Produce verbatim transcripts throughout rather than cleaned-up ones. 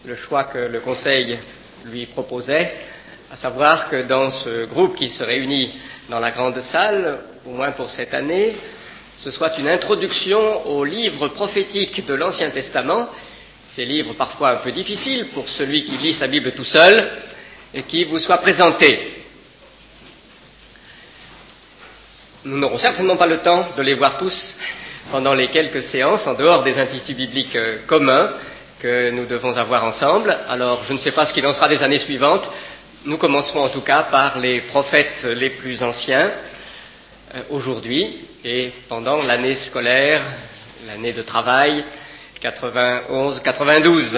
le choix que le Conseil lui proposait, à savoir que dans ce groupe qui se réunit dans la grande salle, au moins pour cette année, ce soit une introduction aux livres prophétiques de l'Ancien Testament, ces livres parfois un peu difficiles pour celui qui lit sa Bible tout seul, et qui vous soient présentés. Nous n'aurons certainement pas le temps de les voir tous pendant les quelques séances, en dehors des instituts bibliques communs que nous devons avoir ensemble. Alors, je ne sais pas ce qu'il en sera des années suivantes. Nous commencerons en tout cas par les prophètes les plus anciens euh, aujourd'hui, et pendant l'année scolaire, l'année de travail, quatre-vingt-onze quatre-vingt-douze.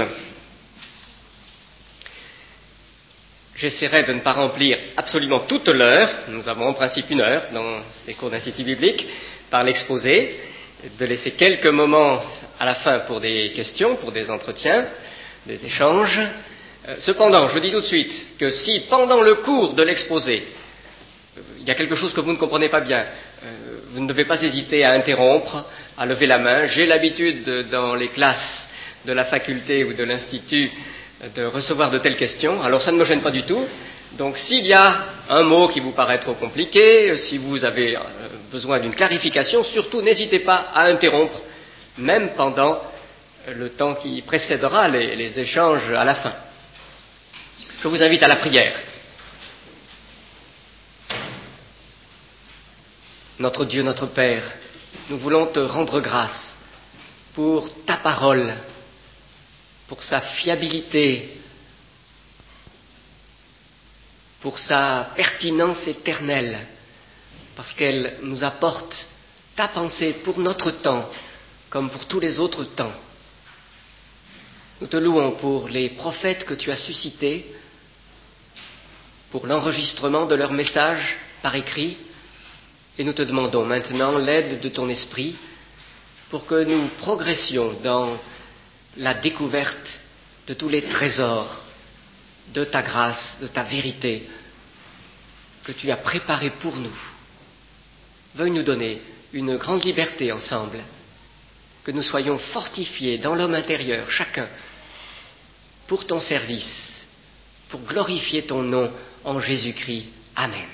J'essaierai de ne pas remplir absolument toute l'heure, nous avons en principe une heure dans ces cours d'institut biblique, par l'exposé, de laisser quelques moments à la fin pour des questions, pour des entretiens, des échanges. Euh, cependant, je dis tout de suite que si pendant le cours de l'exposé, il y a quelque chose que vous ne comprenez pas bien, euh, vous ne devez pas hésiter à interrompre, à lever la main. J'ai l'habitude dans les classes de la faculté ou de l'institut de recevoir de telles questions, alors ça ne me gêne pas du tout. Donc s'il y a un mot qui vous paraît trop compliqué, si vous avez besoin d'une clarification, surtout n'hésitez pas à interrompre, même pendant le temps qui précédera les, les échanges à la fin. Je vous invite à la prière. Notre Dieu, notre Père, nous voulons te rendre grâce pour ta parole, pour sa fiabilité, pour sa pertinence éternelle, parce qu'elle nous apporte ta pensée pour notre temps, comme pour tous les autres temps. Nous te louons pour les prophètes que tu as suscités, pour l'enregistrement de leurs messages par écrit, et nous te demandons maintenant l'aide de ton esprit pour que nous progressions dans la découverte de tous les trésors de ta grâce, de ta vérité que tu as préparés pour nous. Veuille nous donner une grande liberté ensemble, que nous soyons fortifiés dans l'homme intérieur, chacun, pour ton service, pour glorifier ton nom en Jésus-Christ. Amen.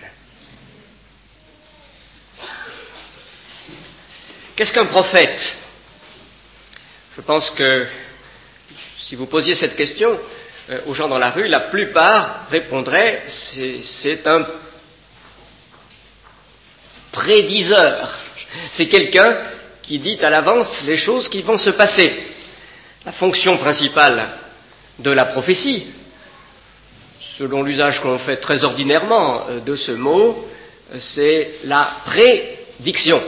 Qu'est-ce qu'un prophète ? Je pense que si vous posiez cette question euh, aux gens dans la rue, la plupart répondraient c'est, c'est un prédiseur. C'est quelqu'un qui dit à l'avance les choses qui vont se passer. La fonction principale de la prophétie, selon l'usage qu'on fait très ordinairement de ce mot, c'est la prédiction.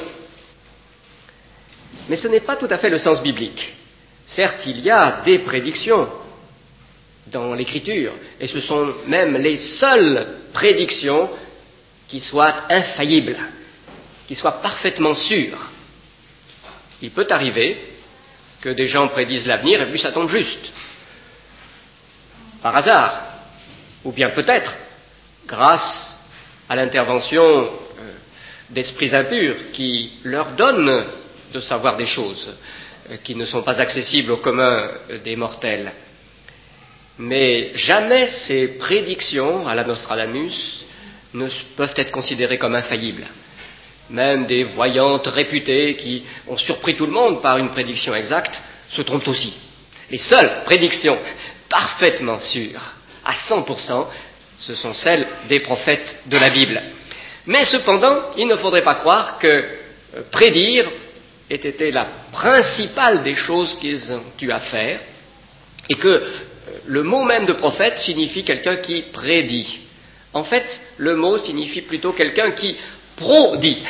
Mais ce n'est pas tout à fait le sens biblique. Certes, il y a des prédictions dans l'Écriture, et ce sont même les seules prédictions qui soient infaillibles, qui soient parfaitement sûres. Il peut arriver que des gens prédisent l'avenir et puis ça tombe juste, par hasard, ou bien peut-être grâce à l'intervention euh, d'esprits impurs qui leur donnent de savoir des choses euh, qui ne sont pas accessibles au commun euh, des mortels. Mais jamais ces prédictions à la Nostradamus ne peuvent être considérées comme infaillibles. Même des voyantes réputées qui ont surpris tout le monde par une prédiction exacte se trompent aussi. Les seules prédictions parfaitement sûres, à cent pour cent, ce sont celles des prophètes de la Bible. Mais cependant, il ne faudrait pas croire que euh, prédire ait été la principale des choses qu'ils ont eu à faire, et que euh, le mot même de prophète signifie quelqu'un qui prédit. En fait, le mot signifie plutôt quelqu'un qui prodit.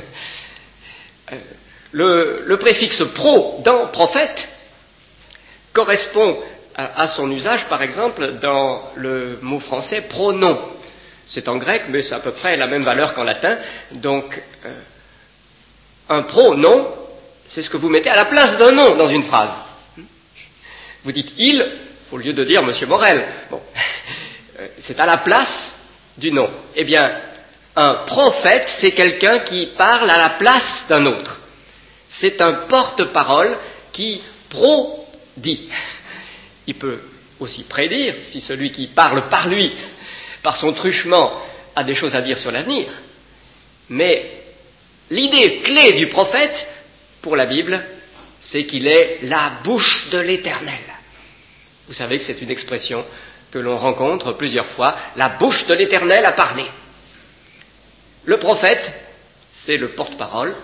le, le préfixe pro dans prophète correspond à, à son usage, par exemple, dans le mot français pronom. C'est en grec, mais c'est à peu près la même valeur qu'en latin. Donc, euh, un pronom, c'est ce que vous mettez à la place d'un nom dans une phrase. Vous dites « il » au lieu de dire « Monsieur Morel ». Bon, c'est à la place du nom. Eh bien, un prophète, c'est quelqu'un qui parle à la place d'un autre. C'est un porte-parole qui prodit. Il peut aussi prédire, si celui qui parle par lui, par son truchement, a des choses à dire sur l'avenir. Mais l'idée clé du prophète, pour la Bible, c'est qu'il est la bouche de l'Éternel. Vous savez que c'est une expression que l'on rencontre plusieurs fois, la bouche de l'Éternel a parlé. Le prophète, c'est le porte-parole,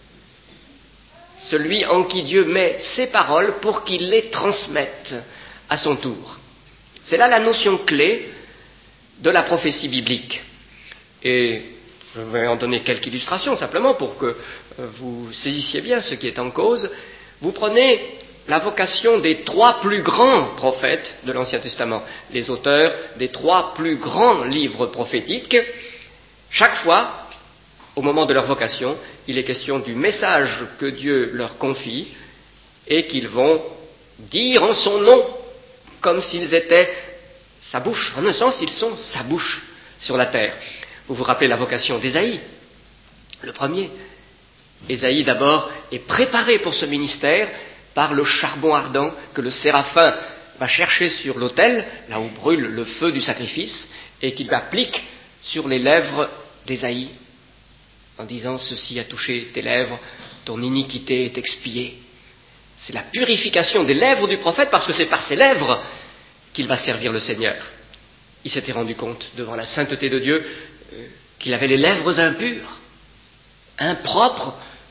celui en qui Dieu met ses paroles pour qu'il les transmette à son tour. C'est là la notion clé de la prophétie biblique. Et je vais en donner quelques illustrations simplement pour que vous saisissiez bien ce qui est en cause. Vous prenez la vocation des trois plus grands prophètes de l'Ancien Testament, les auteurs des trois plus grands livres prophétiques. Chaque fois, au moment de leur vocation, il est question du message que Dieu leur confie et qu'ils vont dire en son nom, comme s'ils étaient sa bouche. En un sens, ils sont sa bouche sur la terre. Vous vous rappelez la vocation d'Ésaïe, le premier. Ésaïe, d'abord, est préparé pour ce ministère par le charbon ardent que le séraphin va chercher sur l'autel, là où brûle le feu du sacrifice, et qu'il applique sur les lèvres d'Ésaïe, en disant « Ceci a touché tes lèvres, ton iniquité est expiée ». C'est la purification des lèvres du prophète, parce que c'est par ses lèvres qu'il va servir le Seigneur. Il s'était rendu compte, devant la sainteté de Dieu, euh, qu'il avait les lèvres impures, impropres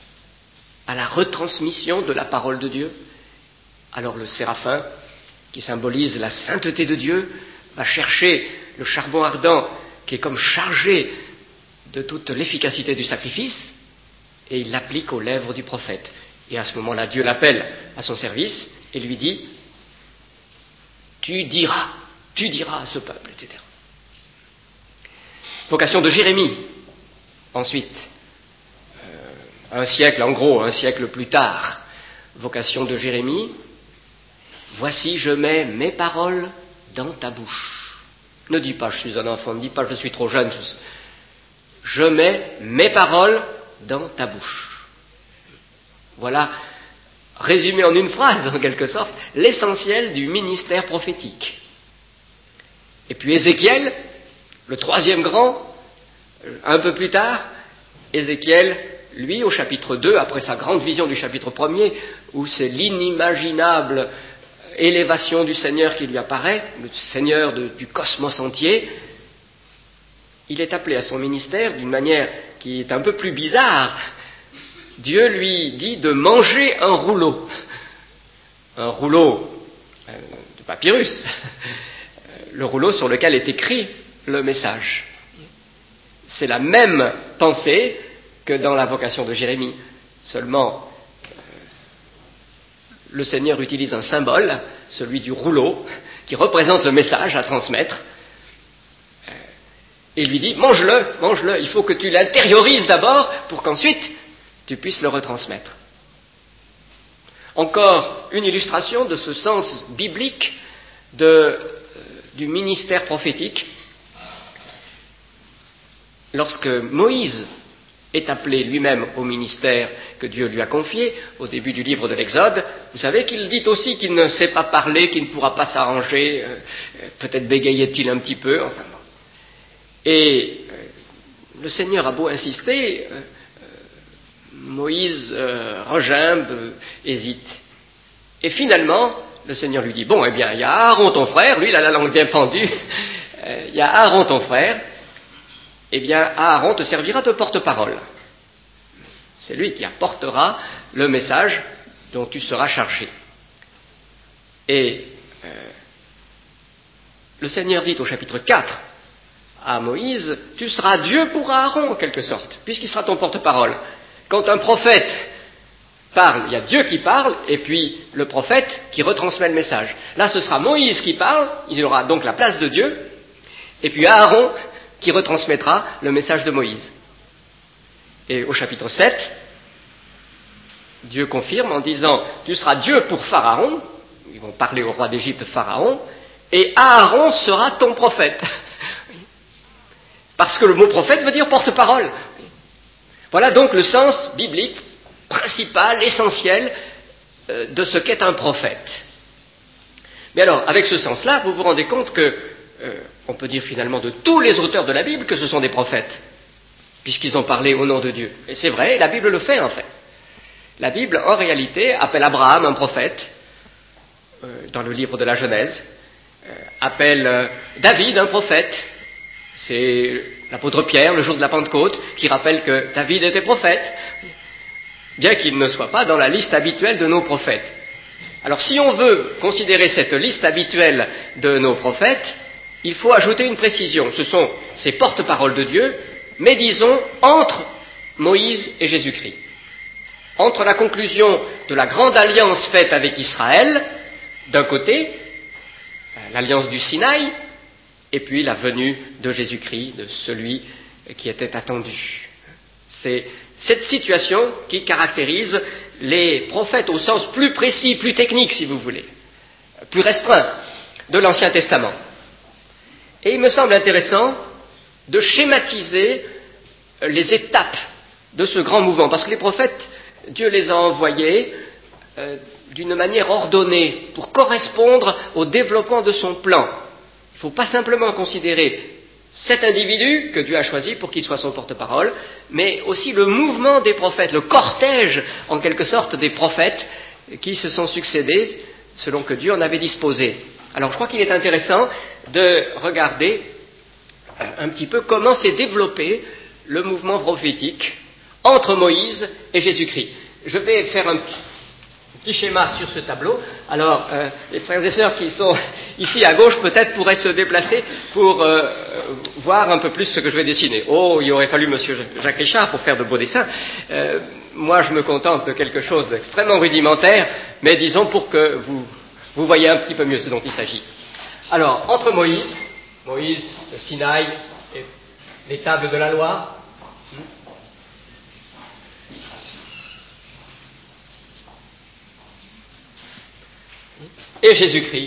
à la retransmission de la parole de Dieu. Alors le séraphin, qui symbolise la sainteté de Dieu, va chercher le charbon ardent qui est comme chargé de toute l'efficacité du sacrifice, et il l'applique aux lèvres du prophète. Et à ce moment-là, Dieu l'appelle à son service et lui dit « Tu diras, tu diras à ce peuple, et cetera » Vocation de Jérémie, ensuite, euh, un siècle, en gros, un siècle plus tard, vocation de Jérémie, « Voici, je mets mes paroles dans ta bouche. » Ne dis pas « je suis un enfant », ne dis pas « je suis trop jeune », je, je mets mes paroles dans ta bouche. Voilà, résumé en une phrase, en quelque sorte, l'essentiel du ministère prophétique. Et puis Ézéchiel, le troisième grand, un peu plus tard, Ézéchiel, lui, au chapitre deux, après sa grande vision du chapitre premier, où c'est l'inimaginable élévation du Seigneur qui lui apparaît, le Seigneur de, du cosmos entier, il est appelé à son ministère d'une manière qui est un peu plus bizarre. Dieu lui dit de manger un rouleau, un rouleau euh, de papyrus, le rouleau sur lequel est écrit le message. C'est la même pensée que dans la vocation de Jérémie, seulement euh, le Seigneur utilise un symbole, celui du rouleau, qui représente le message à transmettre, euh, et lui dit mange-le, mange-le, il faut que tu l'intériorises d'abord pour qu'ensuite tu puisses le retransmettre. Encore une illustration de ce sens biblique de, euh, du ministère prophétique. Lorsque Moïse est appelé lui-même au ministère que Dieu lui a confié, au début du livre de l'Exode, vous savez qu'il dit aussi qu'il ne sait pas parler, qu'il ne pourra pas s'arranger, euh, peut-être bégayait-il un petit peu, enfin bon. Et euh, le Seigneur a beau insister, euh, Moïse euh, regimbe, euh, hésite. Et finalement, le Seigneur lui dit, bon, eh bien, il y a Aaron ton frère, lui, il a la langue bien pendue, euh, il y a Aaron ton frère, eh bien, Aaron te servira de porte-parole. C'est lui qui apportera le message dont tu seras chargé. Et euh, le Seigneur dit au chapitre quatre à Moïse, tu seras Dieu pour Aaron, en quelque sorte, puisqu'il sera ton porte-parole. Quand un prophète parle, il y a Dieu qui parle, et puis le prophète qui retransmet le message. Là, ce sera Moïse qui parle, il aura donc la place de Dieu, et puis Aaron qui retransmettra le message de Moïse. Et au chapitre sept, Dieu confirme en disant, tu seras Dieu pour Pharaon, ils vont parler au roi d'Égypte Pharaon, et Aaron sera ton prophète. Parce que le mot prophète veut dire porte-parole. Voilà donc le sens biblique principal, essentiel, euh, de ce qu'est un prophète. Mais alors, avec ce sens-là, vous vous rendez compte que, euh, on peut dire finalement de tous les auteurs de la Bible que ce sont des prophètes, puisqu'ils ont parlé au nom de Dieu. Et c'est vrai, la Bible le fait en fait. La Bible, en réalité, appelle Abraham un prophète, euh, dans le livre de la Genèse, euh, appelle euh, David un prophète. C'est l'apôtre Pierre, le jour de la Pentecôte, qui rappelle que David était prophète, bien qu'il ne soit pas dans la liste habituelle de nos prophètes. Alors si on veut considérer cette liste habituelle de nos prophètes, il faut ajouter une précision. Ce sont ces porte-paroles de Dieu, mais disons entre Moïse et Jésus-Christ. Entre la conclusion de la grande alliance faite avec Israël, d'un côté, l'alliance du Sinaï, et puis la venue de Jésus-Christ, de celui qui était attendu. C'est cette situation qui caractérise les prophètes au sens plus précis, plus technique si vous voulez, plus restreint de l'Ancien Testament. Et il me semble intéressant de schématiser les étapes de ce grand mouvement, parce que les prophètes, Dieu les a envoyés euh, d'une manière ordonnée pour correspondre au développement de son plan. Il ne faut pas simplement considérer cet individu que Dieu a choisi pour qu'il soit son porte-parole, mais aussi le mouvement des prophètes, le cortège en quelque sorte des prophètes qui se sont succédés selon que Dieu en avait disposé. Alors je crois qu'il est intéressant de regarder un petit peu comment s'est développé le mouvement prophétique entre Moïse et Jésus-Christ. Je vais faire un petit schéma sur ce tableau. Alors, euh, les frères et sœurs qui sont ici à gauche peut-être pourraient se déplacer pour euh, voir un peu plus ce que je vais dessiner. Oh, il aurait fallu monsieur Jacques Richard pour faire de beaux dessins. Euh, moi, je me contente de quelque chose d'extrêmement rudimentaire, mais disons pour que vous, vous voyez un petit peu mieux ce dont il s'agit. Alors, entre Moïse, Moïse, le Sinaï, et les tables de la loi, et Jésus-Christ.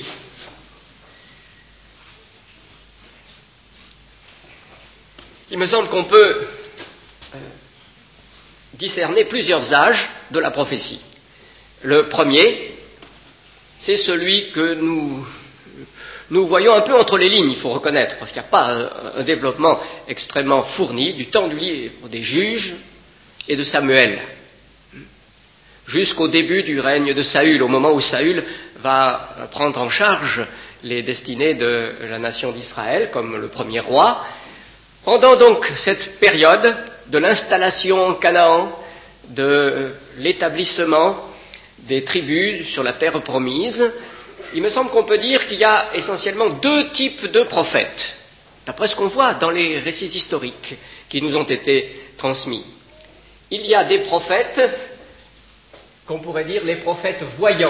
Il me semble qu'on peut euh, discerner plusieurs âges de la prophétie. Le premier, c'est celui que nous, nous voyons un peu entre les lignes, il faut reconnaître, parce qu'il n'y a pas un, un développement extrêmement fourni du temps du livre des juges et de Samuel, jusqu'au début du règne de Saül, au moment où Saül va prendre en charge les destinées de la nation d'Israël comme le premier roi. Pendant donc cette période de l'installation en Canaan, de l'établissement des tribus sur la terre promise, il me semble qu'on peut dire qu'il y a essentiellement deux types de prophètes, d'après ce qu'on voit dans les récits historiques qui nous ont été transmis. Il y a des prophètes qu'on pourrait dire les prophètes voyants.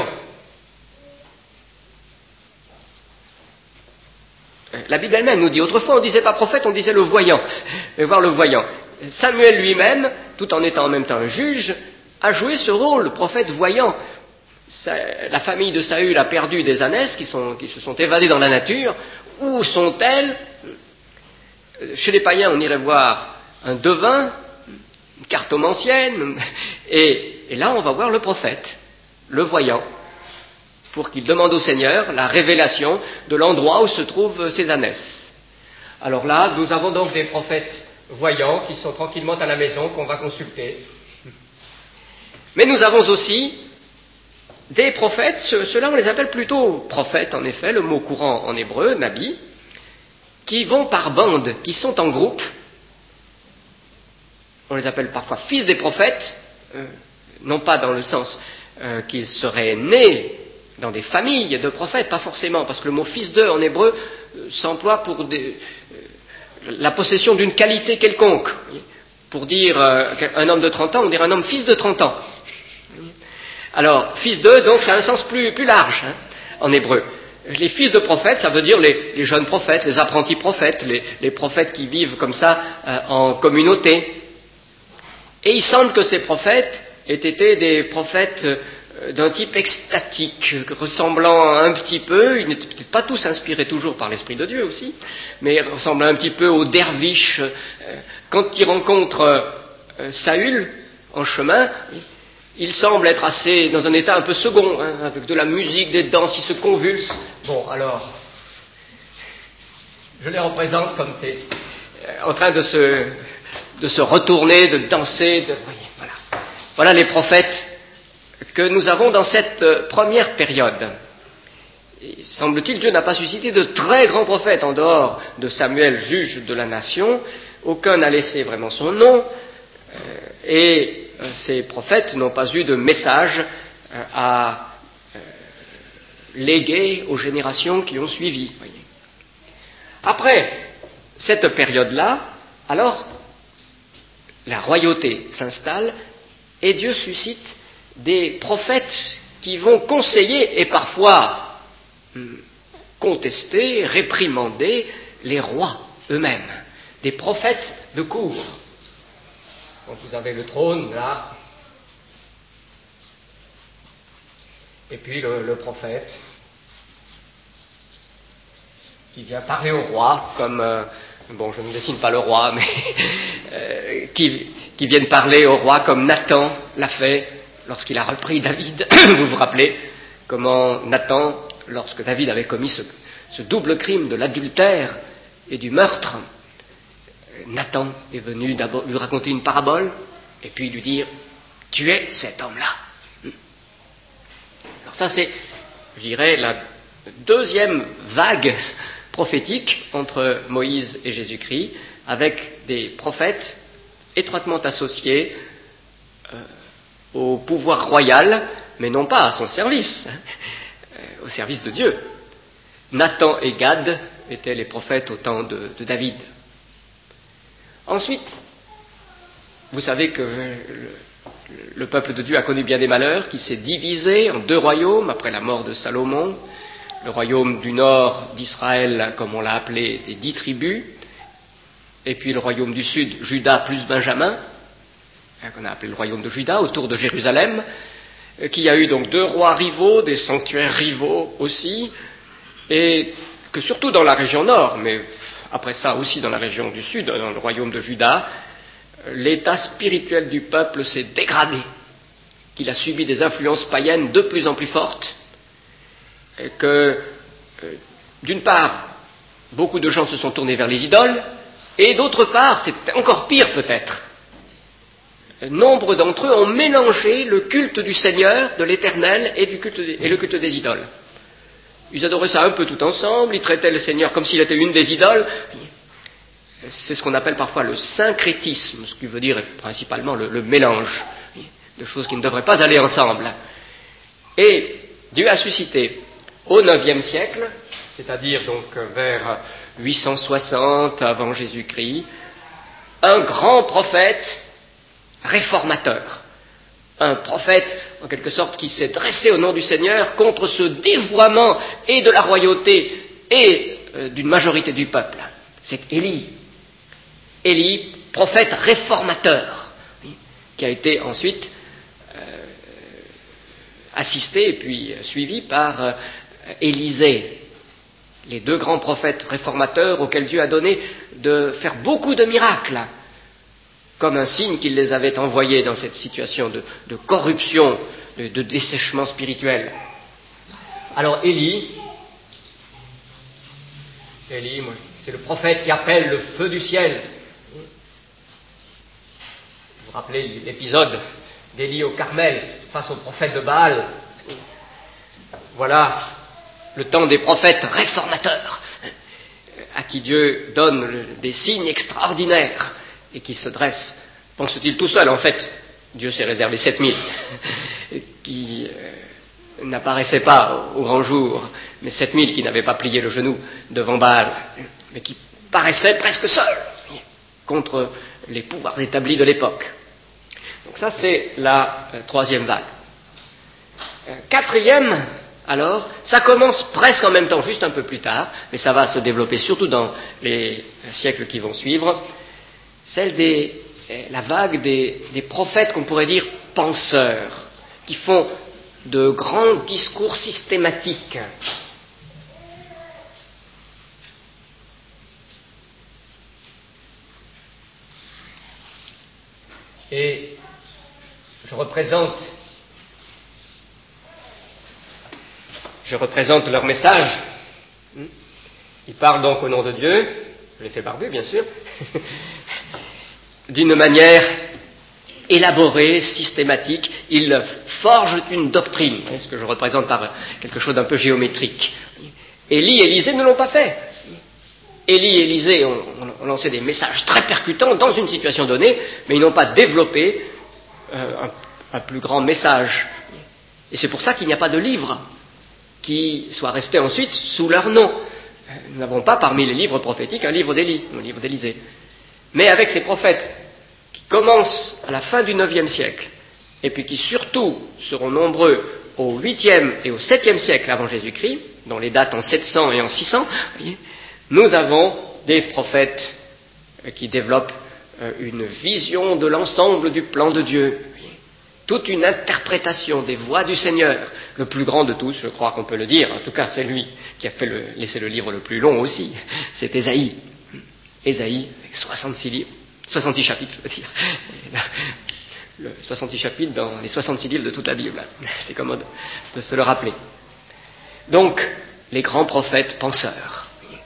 La Bible elle-même nous dit, autrefois on ne disait pas prophète, on disait le voyant, mais voir le voyant. Samuel lui-même, tout en étant en même temps un juge, a joué ce rôle, le prophète voyant. La famille de Saül a perdu des ânesses qui, sont, qui se sont évadées dans la nature. Où sont-elles? Chez les païens, on irait voir un devin, une cartomancienne, et, et là on va voir le prophète, le voyant, pour qu'il demande au Seigneur la révélation de l'endroit où se trouvent ces ânesses. Alors là, nous avons donc des prophètes voyants qui sont tranquillement à la maison, qu'on va consulter. Mais nous avons aussi des prophètes, ceux-là on les appelle plutôt prophètes en effet, le mot courant en hébreu, nabi, qui vont par bande, qui sont en groupe. On les appelle parfois fils des prophètes, euh, non pas dans le sens euh, qu'ils seraient nés dans des familles de prophètes, pas forcément, parce que le mot fils d'eux en hébreu euh, s'emploie pour des, euh, la possession d'une qualité quelconque. Pour dire euh, un homme de trente ans, on dirait un homme fils de trente ans. Alors, fils d'eux, donc, ça a un sens plus, plus large hein, en hébreu. Les fils de prophètes, ça veut dire les, les jeunes prophètes, les apprentis prophètes, les, les prophètes qui vivent comme ça euh, en communauté. Et il semble que ces prophètes aient été des prophètes euh, d'un type extatique, ressemblant un petit peu, ils n'étaient peut-être pas tous inspirés toujours par l'Esprit de Dieu aussi, mais ressemblant un petit peu aux derviches. Euh, quand ils rencontrent euh, Saül en chemin, Ils semblent être assez dans un état un peu second, hein, avec de la musique, des danses qui se convulsent. Bon, alors, je les représente comme c'est euh, en train de se, de se retourner, de danser. De, voyez, voilà. Voilà les prophètes que nous avons dans cette euh, première période. Et, semble-t-il, Dieu n'a pas suscité de très grands prophètes en dehors de Samuel, juge de la nation. Aucun n'a laissé vraiment son nom. Euh, et euh, ces prophètes n'ont pas eu de message euh, à euh, léguer aux générations qui ont suivi. Voyez. Après cette période-là, alors, la royauté s'installe et Dieu suscite des prophètes qui vont conseiller et parfois hum, contester, réprimander les rois eux-mêmes, des prophètes de cour. Donc vous avez le trône là, et puis le, le prophète qui vient parler au roi, comme, euh, bon je ne dessine pas le roi, mais euh, qui, qui viennent parler au roi comme Nathan l'a fait lorsqu'il a repris David. Vous vous rappelez comment Nathan, lorsque David avait commis ce, ce double crime de l'adultère et du meurtre, Nathan est venu d'abord lui raconter une parabole et puis lui dire « Tu es cet homme-là ». Alors ça c'est, je dirais, la deuxième vague prophétique entre Moïse et Jésus-Christ, avec des prophètes étroitement associés euh, au pouvoir royal, mais non pas à son service, euh, au service de Dieu. Nathan et Gad étaient les prophètes au temps de, de David. Ensuite, vous savez que le, le peuple de Dieu a connu bien des malheurs, qui s'est divisé en deux royaumes après la mort de Salomon. Le royaume du nord d'Israël, comme on l'a appelé, des dix tribus, et puis le royaume du sud, Juda plus Benjamin, qu'on a appelé le royaume de Juda, autour de Jérusalem, qui a eu donc deux rois rivaux, des sanctuaires rivaux aussi, et que surtout dans la région nord, mais après ça aussi dans la région du sud, dans le royaume de Juda, l'état spirituel du peuple s'est dégradé, qu'il a subi des influences païennes de plus en plus fortes, et que, euh, d'une part, beaucoup de gens se sont tournés vers les idoles, et d'autre part, c'est encore pire peut-être, nombre d'entre eux ont mélangé le culte du Seigneur, de l'Éternel, et, du culte des, et le culte des idoles. Ils adoraient ça un peu tout ensemble, ils traitaient le Seigneur comme s'il était une des idoles. C'est ce qu'on appelle parfois le syncrétisme, ce qui veut dire principalement le, le mélange de choses qui ne devraient pas aller ensemble. Et Dieu a suscité au neuvième siècle, c'est-à-dire donc vers huit cent soixante avant Jésus-Christ, un grand prophète réformateur. Un prophète, en quelque sorte, qui s'est dressé au nom du Seigneur contre ce dévoiement et de la royauté et euh, d'une majorité du peuple. C'est Élie. Élie, prophète réformateur, qui a été ensuite euh, assisté et puis suivi par euh, Élisée, les deux grands prophètes réformateurs auxquels Dieu a donné de faire beaucoup de miracles, comme un signe qu'il les avait envoyés dans cette situation de, de corruption, de, de dessèchement spirituel. Alors Élie, Élie, c'est le prophète qui appelle le feu du ciel. Vous vous rappelez l'épisode d'Élie au Carmel face au prophète de Baal. Voilà le temps des prophètes réformateurs, à qui Dieu donne des signes extraordinaires et qui se dresse, pense-t-il tout seul, en fait, Dieu s'est réservé sept mille, qui euh, n'apparaissaient pas au grand jour, mais sept mille qui n'avaient pas plié le genou devant Baal, mais qui paraissaient presque seuls contre les pouvoirs établis de l'époque. Donc ça, c'est la euh, troisième vague. Euh, quatrième, alors, ça commence presque en même temps, juste un peu plus tard, mais ça va se développer surtout dans les siècles qui vont suivre, celle des, la vague des, des prophètes qu'on pourrait dire penseurs, qui font de grands discours systématiques. Et je représente je représente leur message. Ils parlent donc au nom de Dieu, je l'ai fait barbu bien sûr, d'une manière élaborée, systématique. Ils forgent une doctrine, ce que je représente par quelque chose d'un peu géométrique. Élie et Élisée ne l'ont pas fait. Élie et Élisée ont, ont lancé des messages très percutants dans une situation donnée, mais ils n'ont pas développé euh, un, un plus grand message. Et c'est pour ça qu'il n'y a pas de livre qui soit resté ensuite sous leur nom. Nous n'avons pas parmi les livres prophétiques un livre d'Élie, un livre d'Élisée. Mais avec ces prophètes qui commencent à la fin du neuvième siècle, et puis qui surtout seront nombreux au huitième et au septième siècle avant Jésus-Christ, dont les dates en sept cents et en six cents, voyez, nous avons des prophètes qui développent une vision de l'ensemble du plan de Dieu, toute une interprétation des voix du Seigneur. Le plus grand de tous, je crois qu'on peut le dire, en tout cas c'est lui qui a fait le, laissé le livre le plus long aussi, c'est Ésaïe. Ésaïe, avec soixante-six livres, soixante-six chapitres, je veux dire. Le soixante-six chapitres dans les soixante-six livres de toute la Bible. C'est commode de se le rappeler. Donc, les grands prophètes penseurs.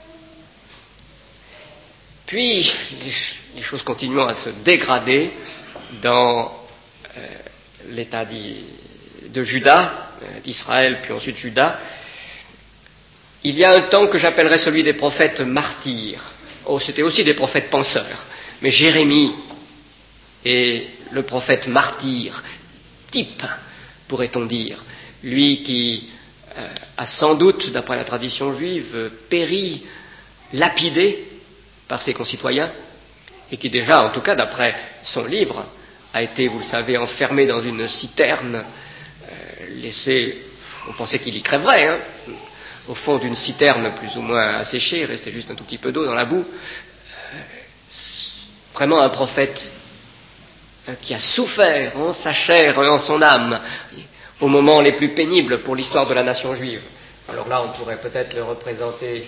Puis, les choses continuant à se dégrader dans euh, l'état de Juda, d'Israël, puis ensuite Juda. Il y a un temps que j'appellerais celui des prophètes martyrs. Oh, c'était aussi des prophètes penseurs. Mais Jérémie est le prophète martyr, type, pourrait-on dire. Lui qui euh, a sans doute, d'après la tradition juive, péri, lapidé par ses concitoyens, et qui déjà, en tout cas d'après son livre, a été, vous le savez, enfermé dans une citerne, euh, laissé, on pensait qu'il y crèverait, hein, au fond d'une citerne plus ou moins asséchée, il restait juste un tout petit peu d'eau dans la boue. Euh, vraiment un prophète euh, qui a souffert en sa chair et en son âme, aux moments les plus pénibles pour l'histoire de la nation juive. Alors là, on pourrait peut-être le représenter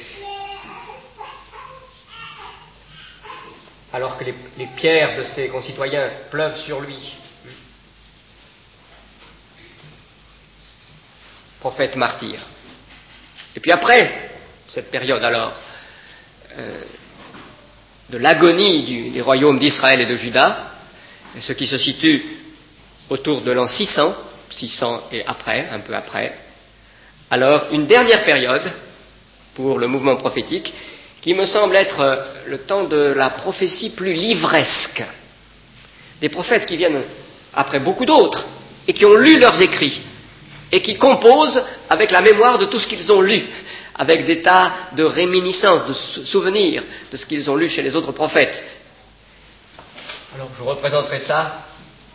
alors que les, les pierres de ses concitoyens pleuvent sur lui. Prophète martyr. Et puis après cette période alors euh, de l'agonie du, des royaumes d'Israël et de Juda, ce qui se situe autour de l'an six cents, six cents et après, un peu après, alors une dernière période pour le mouvement prophétique qui me semble être le temps de la prophétie plus livresque. Des prophètes qui viennent après beaucoup d'autres et qui ont lu leurs écrits et qui composent avec la mémoire de tout ce qu'ils ont lu, avec des tas de réminiscences, de souvenirs de ce qu'ils ont lu chez les autres prophètes. Alors je représenterai ça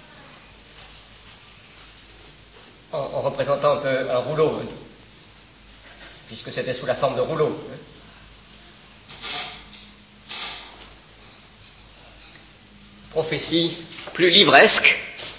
en, en représentant un peu un rouleau, puisque c'était sous la forme de rouleau. Prophétie plus livresque,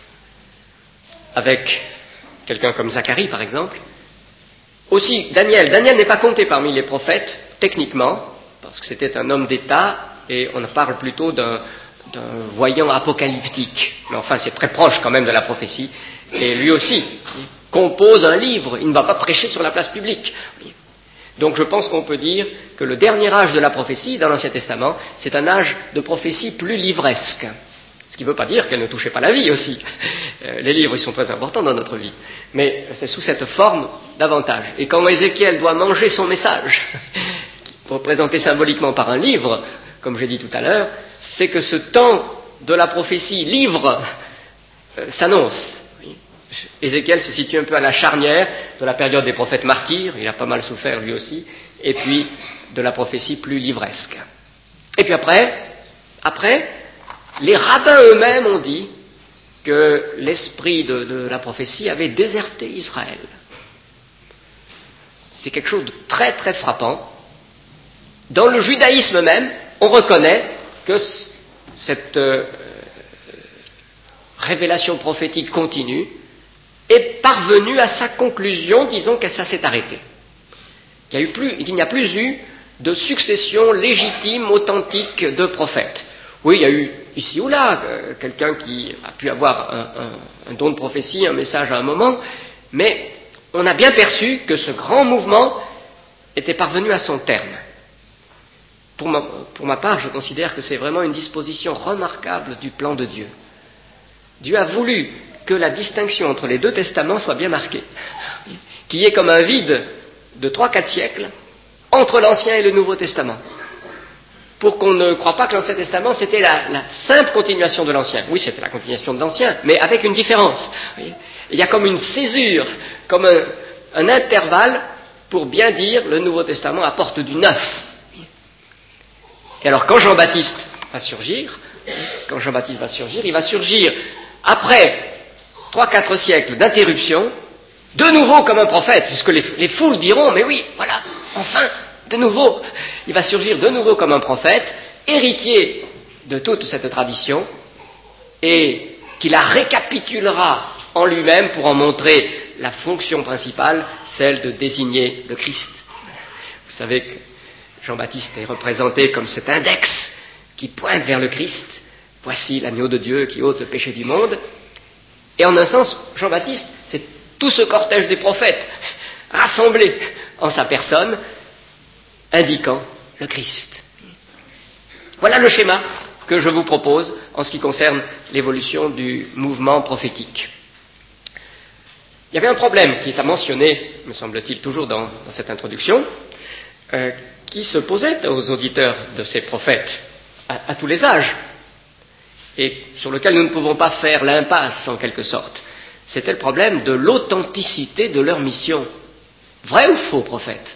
avec quelqu'un comme Zacharie par exemple. Aussi Daniel. Daniel n'est pas compté parmi les prophètes, techniquement, parce que c'était un homme d'État, et on parle plutôt d'un, d'un voyant apocalyptique. Mais enfin, c'est très proche quand même de la prophétie. Et lui aussi, il compose un livre, il ne va pas prêcher sur la place publique. Donc je pense qu'on peut dire que le dernier âge de la prophétie, dans l'Ancien Testament, c'est un âge de prophétie plus livresque. Ce qui ne veut pas dire qu'elle ne touchait pas la vie aussi. Les livres, ils sont très importants dans notre vie. Mais c'est sous cette forme davantage. Et quand Ézéchiel doit manger son message, représenté symboliquement par un livre, comme j'ai dit tout à l'heure, c'est que ce temps de la prophétie livre euh, s'annonce. Ézéchiel se situe un peu à la charnière de la période des prophètes martyrs, il a pas mal souffert lui aussi, et puis de la prophétie plus livresque. Et puis après, après, les rabbins eux-mêmes ont dit que l'esprit de, de la prophétie avait déserté Israël. C'est quelque chose de très très frappant. Dans le judaïsme même, on reconnaît que c- cette euh, révélation prophétique continue est parvenue à sa conclusion, disons que ça s'est arrêté. Il n'y a eu plus, il n'y a plus eu de succession légitime, authentique de prophètes. Oui, il y a eu ici ou là euh, quelqu'un qui a pu avoir un, un, un don de prophétie, un message à un moment, mais on a bien perçu que ce grand mouvement était parvenu à son terme. Pour ma, pour ma part, je considère que c'est vraiment une disposition remarquable du plan de Dieu. Dieu a voulu que la distinction entre les deux testaments soit bien marquée, qu'il y ait comme un vide de trois quatre siècles entre l'Ancien et le Nouveau Testament, pour qu'on ne croie pas que l'Ancien Testament c'était la, la simple continuation de l'Ancien. Oui, c'était la continuation de l'Ancien, mais avec une différence. Il y a comme une césure, comme un, un intervalle pour bien dire le Nouveau Testament apporte du neuf. Et alors quand Jean-Baptiste va surgir, quand Jean-Baptiste va surgir, il va surgir après trois quatre siècles d'interruption, de nouveau comme un prophète. C'est ce que les, les foules diront, mais oui, voilà, enfin, de nouveau. Il va surgir de nouveau comme un prophète, héritier de toute cette tradition, et qui la récapitulera en lui-même pour en montrer la fonction principale, celle de désigner le Christ. Vous savez que Jean-Baptiste est représenté comme cet index qui pointe vers le Christ. Voici l'agneau de Dieu qui ôte le péché du monde. Et en un sens, Jean-Baptiste, c'est tout ce cortège des prophètes rassemblés en sa personne, indiquant le Christ. Voilà le schéma que je vous propose en ce qui concerne l'évolution du mouvement prophétique. Il y avait un problème qui est à mentionner, me semble-t-il, toujours dans, dans cette introduction, euh, qui se posait aux auditeurs de ces prophètes à, à tous les âges, et sur lequel nous ne pouvons pas faire l'impasse en quelque sorte. C'était le problème de l'authenticité de leur mission. Vrai ou faux prophète?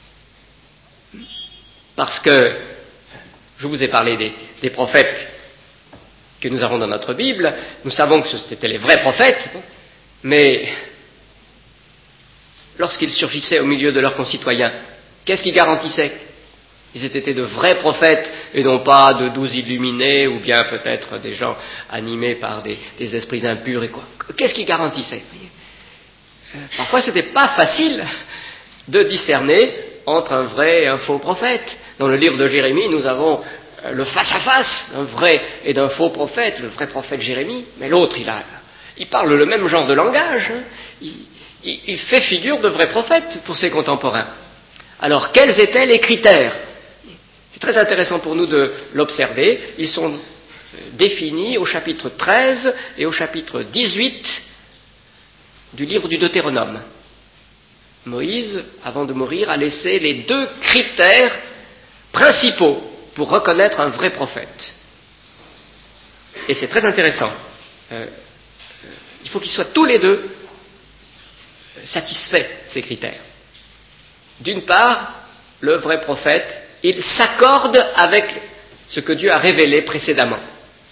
Parce que je vous ai parlé des, des prophètes que nous avons dans notre Bible, nous savons que c'était les vrais prophètes, mais lorsqu'ils surgissaient au milieu de leurs concitoyens, qu'est-ce qui garantissait qu'ils étaient de vrais prophètes et non pas de doux illuminés ou bien peut-être des gens animés par des, des esprits impurs et quoi? Qu'est-ce qui garantissait? Parfois, ce n'était pas facile de discerner entre un vrai et un faux prophète. Dans le livre de Jérémie, nous avons le face-à-face d'un vrai et d'un faux prophète, le vrai prophète Jérémie, mais l'autre, il, a, il parle le même genre de langage, hein. il, il, il fait figure de vrai prophète pour ses contemporains. Alors, quels étaient les critères? C'est très intéressant pour nous de l'observer. Ils sont définis au chapitre treize et au chapitre dix-huit du livre du Deutéronome. Moïse, avant de mourir, a laissé les deux critères principaux pour reconnaître un vrai prophète. Et c'est très intéressant. Euh, il faut qu'ils soient tous les deux satisfaits, ces critères. D'une part, le vrai prophète, il s'accorde avec ce que Dieu a révélé précédemment.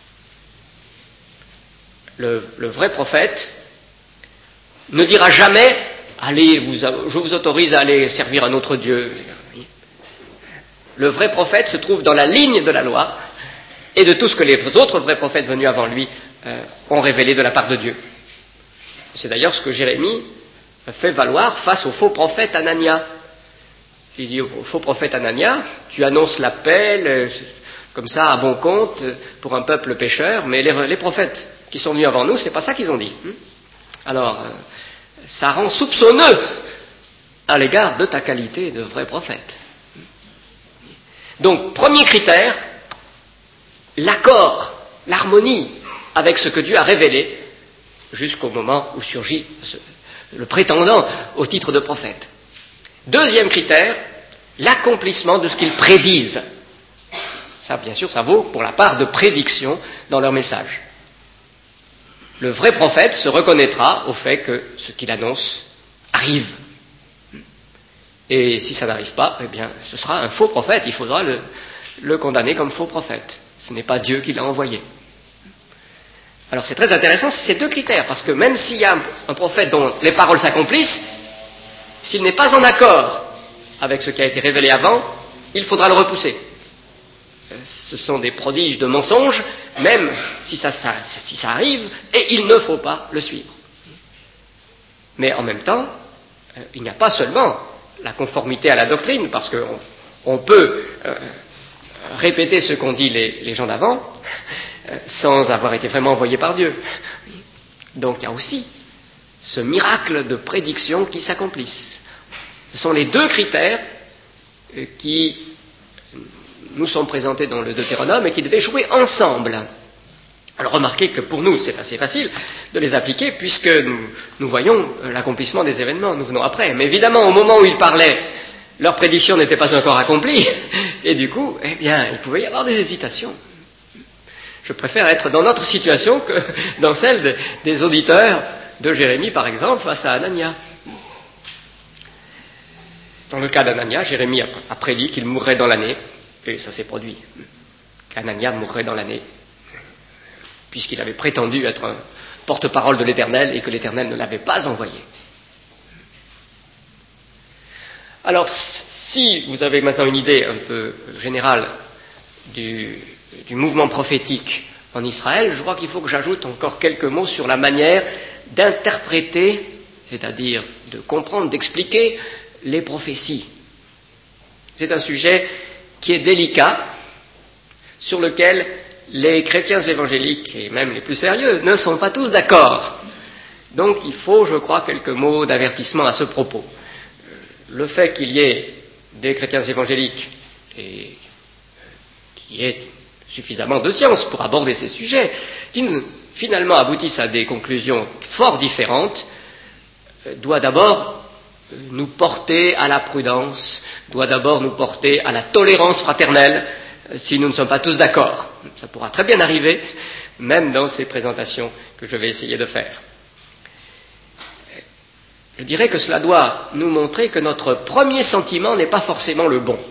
Le, le vrai prophète ne dira jamais « Allez, vous, je vous autorise à aller servir un autre Dieu ». Le vrai prophète se trouve dans la ligne de la loi et de tout ce que les autres vrais prophètes venus avant lui euh, ont révélé de la part de Dieu. C'est d'ailleurs ce que Jérémie fait valoir face au faux prophète Anania. Il dit au faux prophète Anania, tu annonces la paix, le, comme ça, à bon compte, pour un peuple pécheur, mais les, les prophètes qui sont venus avant nous, c'est pas ça qu'ils ont dit. Alors, ça rend soupçonneux à l'égard de ta qualité de vrai prophète. Donc, premier critère, l'accord, l'harmonie avec ce que Dieu a révélé jusqu'au moment où surgit ce, le prétendant au titre de prophète. Deuxième critère, l'accomplissement de ce qu'ils prédisent. Ça, bien sûr, ça vaut pour la part de prédiction dans leur message. Le vrai prophète se reconnaîtra au fait que ce qu'il annonce arrive. Et si ça n'arrive pas, eh bien, ce sera un faux prophète. Il faudra le, le condamner comme faux prophète. Ce n'est pas Dieu qui l'a envoyé. Alors c'est très intéressant ces deux critères, parce que même s'il y a un, un prophète dont les paroles s'accomplissent, s'il n'est pas en accord avec ce qui a été révélé avant, il faudra le repousser. Ce sont des prodiges de mensonges, même si ça, ça, si ça arrive, et il ne faut pas le suivre. Mais en même temps, il n'y a pas seulement la conformité à la doctrine, parce qu'on on peut euh, répéter ce qu'ont dit les, les gens d'avant euh, sans avoir été vraiment envoyé par Dieu. Donc il y a aussi ce miracle de prédiction qui s'accomplisse. Ce sont les deux critères qui nous sont présentés dans le Deutéronome et qui devaient jouer ensemble. Alors remarquez que pour nous c'est assez facile de les appliquer puisque nous, nous voyons l'accomplissement des événements, nous venons après. Mais évidemment au moment où ils parlaient, leur prédiction n'était pas encore accomplie et du coup, eh bien, il pouvait y avoir des hésitations. Je préfère être dans notre situation que dans celle de, des auditeurs de Jérémie par exemple face à Anania. Dans le cas d'Anania, Jérémie a, a prédit qu'il mourrait dans l'année et ça s'est produit. Anania mourrait dans l'année puisqu'il avait prétendu être un porte-parole de l'Éternel et que l'Éternel ne l'avait pas envoyé. Alors, si vous avez maintenant une idée un peu générale du, du mouvement prophétique en Israël, je crois qu'il faut que j'ajoute encore quelques mots sur la manière d'interpréter, c'est-à-dire de comprendre, d'expliquer les prophéties. C'est un sujet qui est délicat, sur lequel les chrétiens évangéliques, et même les plus sérieux, ne sont pas tous d'accord. Donc il faut, je crois, quelques mots d'avertissement à ce propos. Le fait qu'il y ait des chrétiens évangéliques et qu'il y ait suffisamment de science pour aborder ces sujets, qui finalement aboutissent à des conclusions fort différentes, doit d'abord nous porter à la prudence, doit d'abord nous porter à la tolérance fraternelle, si nous ne sommes pas tous d'accord. Ça pourra très bien arriver, même dans ces présentations que je vais essayer de faire. Je dirais que cela doit nous montrer que notre premier sentiment n'est pas forcément le bon.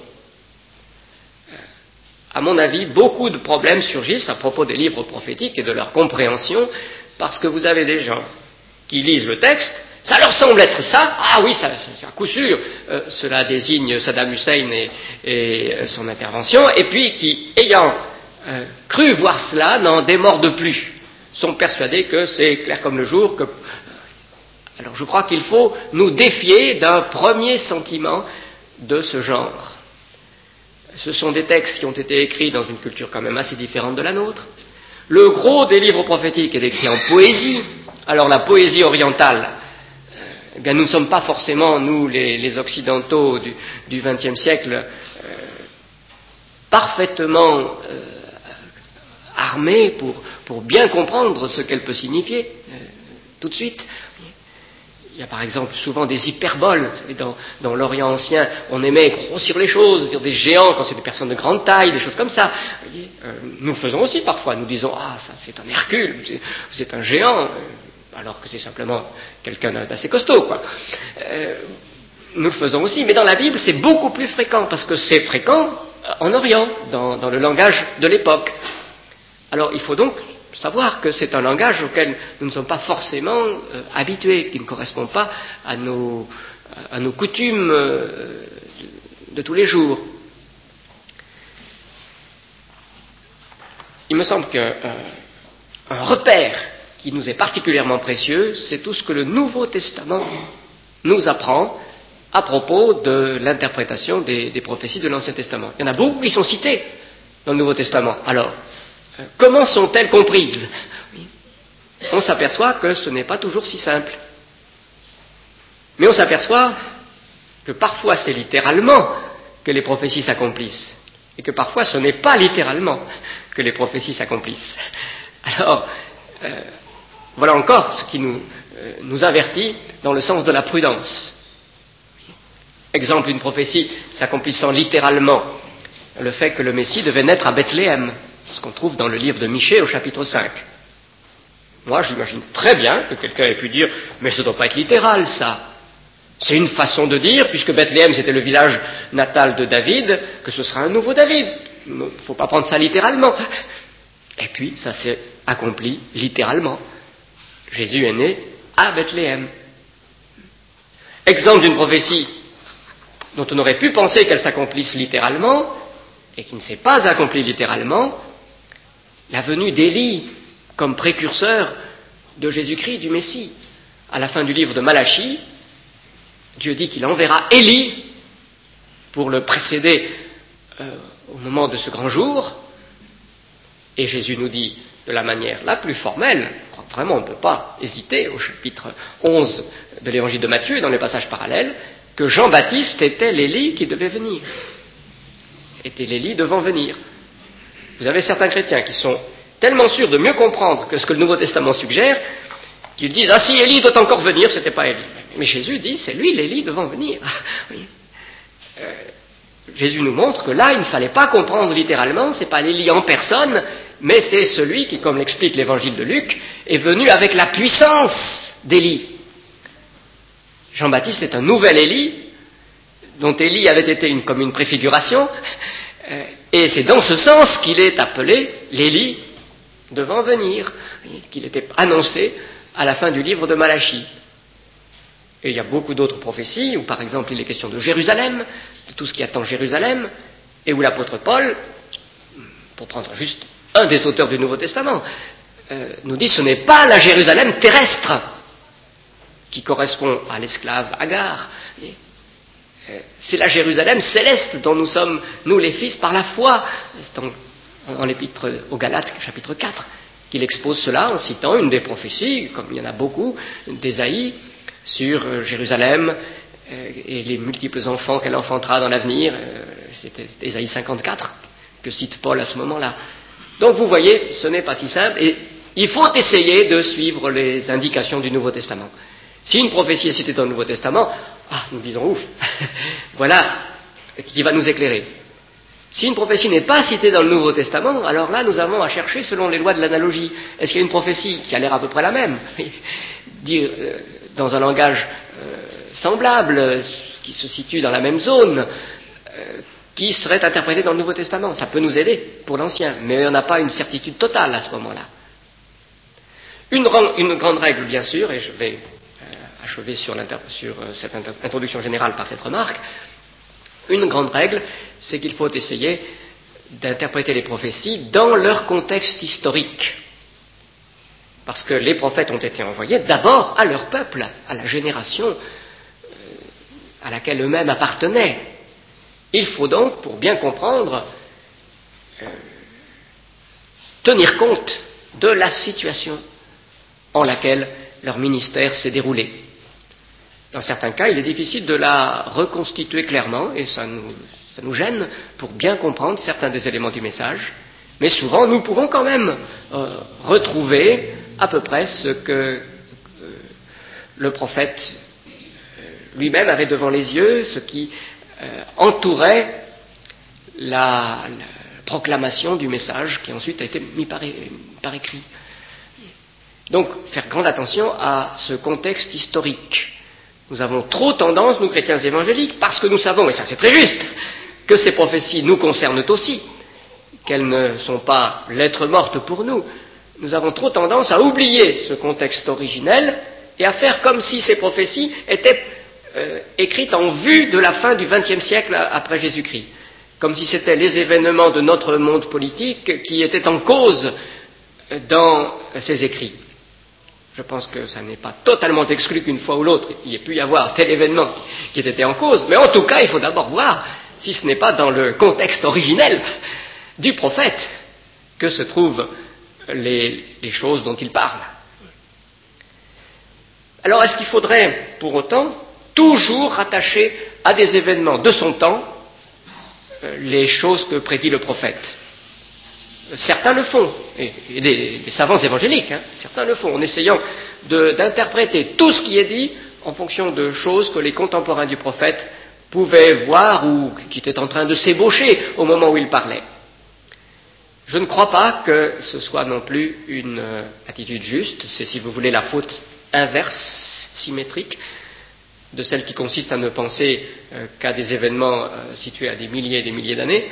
À mon avis, beaucoup de problèmes surgissent à propos des livres prophétiques et de leur compréhension, parce que vous avez des gens qui lisent le texte, ça leur semble être ça, ah oui, ça, ça, à coup sûr, euh, cela désigne Saddam Hussein et, et euh, son intervention, et puis qui, ayant euh, cru voir cela, n'en démordent plus, sont persuadés que c'est clair comme le jour, que... Alors je crois qu'il faut nous défier d'un premier sentiment de ce genre. Ce sont des textes qui ont été écrits dans une culture quand même assez différente de la nôtre. Le gros des livres prophétiques est écrit en poésie. Alors la poésie orientale, eh bien nous ne sommes pas forcément, nous les, les occidentaux du vingtième siècle, euh, parfaitement euh, armés pour, pour bien comprendre ce qu'elle peut signifier euh, tout de suite. Il y a par exemple souvent des hyperboles. Vous savez, dans, dans l'Orient ancien, on aimait grossir les choses, dire des géants quand c'est des personnes de grande taille, des choses comme ça. Vous voyez, euh, nous le faisons aussi parfois. Nous disons, ah, ça c'est un Hercule, vous êtes un géant, euh, alors que c'est simplement quelqu'un d'assez costaud, quoi. Euh, nous le faisons aussi, mais dans la Bible, c'est beaucoup plus fréquent, parce que c'est fréquent en Orient, dans, dans le langage de l'époque. Alors, il faut donc savoir que c'est un langage auquel nous ne sommes pas forcément euh, habitués, qui ne correspond pas à nos, à nos coutumes euh, de, de tous les jours. Il me semble qu'un euh, repère qui nous est particulièrement précieux, c'est tout ce que le Nouveau Testament nous apprend à propos de l'interprétation des, des prophéties de l'Ancien Testament. Il y en a beaucoup qui sont cités dans le Nouveau Testament. Alors, comment sont-elles comprises ? On s'aperçoit que ce n'est pas toujours si simple. Mais on s'aperçoit que parfois c'est littéralement que les prophéties s'accomplissent, et que parfois ce n'est pas littéralement que les prophéties s'accomplissent. Alors, euh, voilà encore ce qui nous, euh, nous avertit dans le sens de la prudence. Exemple, une prophétie s'accomplissant littéralement, le fait que le Messie devait naître à Bethléem, ce qu'on trouve dans le livre de Michée au chapitre cinq. Moi, j'imagine très bien que quelqu'un ait pu dire « mais ça ne doit pas être littéral, ça ». C'est une façon de dire, puisque Bethléem c'était le village natal de David, que ce sera un nouveau David. Il ne faut pas prendre ça littéralement. Et puis, ça s'est accompli littéralement. Jésus est né à Bethléem. Exemple d'une prophétie dont on aurait pu penser qu'elle s'accomplisse littéralement, et qui ne s'est pas accomplie littéralement, la venue d'Élie comme précurseur de Jésus-Christ, du Messie. À la fin du livre de Malachie, Dieu dit qu'il enverra Élie pour le précéder euh, au moment de ce grand jour, et Jésus nous dit de la manière la plus formelle, je crois vraiment on ne peut pas hésiter, au chapitre onze de l'évangile de Matthieu, dans les passages parallèles, que Jean-Baptiste était l'Élie qui devait venir, était l'Élie devant venir. Vous avez certains chrétiens qui sont tellement sûrs de mieux comprendre que ce que le Nouveau Testament suggère, qu'ils disent « Ah si, Élie doit encore venir, c'était pas Élie. » Mais Jésus dit « C'est lui l'Élie devant venir. » Oui. Euh, Jésus nous montre que là, il ne fallait pas comprendre littéralement, c'est pas l'Élie en personne, mais c'est celui qui, comme l'explique l'évangile de Luc, est venu avec la puissance d'Élie. Jean-Baptiste est un nouvel Élie, dont Élie avait été une, comme une préfiguration, euh, et c'est dans ce sens qu'il est appelé l'Élie devant venir, qu'il était annoncé à la fin du livre de Malachie. Et il y a beaucoup d'autres prophéties, où par exemple il est question de Jérusalem, de tout ce qui attend Jérusalem, et où l'apôtre Paul, pour prendre juste un des auteurs du Nouveau Testament, euh, nous dit ce n'est pas la Jérusalem terrestre qui correspond à l'esclave Agar, euh, c'est la Jérusalem céleste dont nous sommes, nous les fils, par la foi. C'est en, en l'épître aux Galates, chapitre quatre, qu'il expose cela en citant une des prophéties, comme il y en a beaucoup, d'Ésaïe, sur Jérusalem euh, et les multiples enfants qu'elle enfantera dans l'avenir. Euh, c'était Ésaïe cinquante-quatre que cite Paul à ce moment-là. Donc vous voyez, ce n'est pas si simple, et il faut essayer de suivre les indications du Nouveau Testament. Si une prophétie est citée dans le Nouveau Testament, ah, nous disons ouf, voilà qui va nous éclairer. Si une prophétie n'est pas citée dans le Nouveau Testament, alors là nous avons à chercher selon les lois de l'analogie. Est-ce qu'il y a une prophétie qui a l'air à peu près la même, dire euh, dans un langage euh, semblable, euh, qui se situe dans la même zone, euh, qui serait interprétée dans le Nouveau Testament? Ça peut nous aider pour l'Ancien, mais on n'a pas une certitude totale à ce moment-là. Une, une grande règle, bien sûr, et je vais euh, achever sur, sur euh, cette introduction générale par cette remarque, une grande règle, c'est qu'il faut essayer d'interpréter les prophéties dans leur contexte historique. Parce que les prophètes ont été envoyés d'abord à leur peuple, à la génération euh, à laquelle eux-mêmes appartenaient. Il faut donc, pour bien comprendre, euh, tenir compte de la situation en laquelle leur ministère s'est déroulé. Dans certains cas, il est difficile de la reconstituer clairement, et ça nous, ça nous gêne pour bien comprendre certains des éléments du message, mais souvent nous pouvons quand même euh, retrouver à peu près ce que euh, le prophète euh, lui-même avait devant les yeux, ce qui euh, entourait la, la proclamation du message qui ensuite a été mis par, par écrit. Donc, faire grande attention à ce contexte historique. Nous avons trop tendance, nous chrétiens évangéliques, parce que nous savons, et ça c'est très juste, que ces prophéties nous concernent aussi, qu'elles ne sont pas lettres mortes pour nous. Nous avons trop tendance à oublier ce contexte originel et à faire comme si ces prophéties étaient euh, écrites en vue de la fin du vingtième siècle après Jésus-Christ, comme si c'était les événements de notre monde politique qui étaient en cause dans ces écrits. Je pense que ça n'est pas totalement exclu qu'une fois ou l'autre il y ait pu y avoir tel événement qui était en cause, mais en tout cas il faut d'abord voir si ce n'est pas dans le contexte originel du prophète que se trouvent les, les choses dont il parle. Alors est-ce qu'il faudrait pour autant toujours rattacher à des événements de son temps euh, les choses que prédit le prophète? Certains le font, et, et des, des savants évangéliques, hein, certains le font, en essayant de, d'interpréter tout ce qui est dit en fonction de choses que les contemporains du prophète pouvaient voir ou qui étaient en train de s'ébaucher au moment où il parlait. Je ne crois pas que ce soit non plus une euh, attitude juste, c'est si vous voulez la faute inverse, symétrique, de celle qui consiste à ne penser euh, qu'à des événements euh, situés à des milliers et des milliers d'années.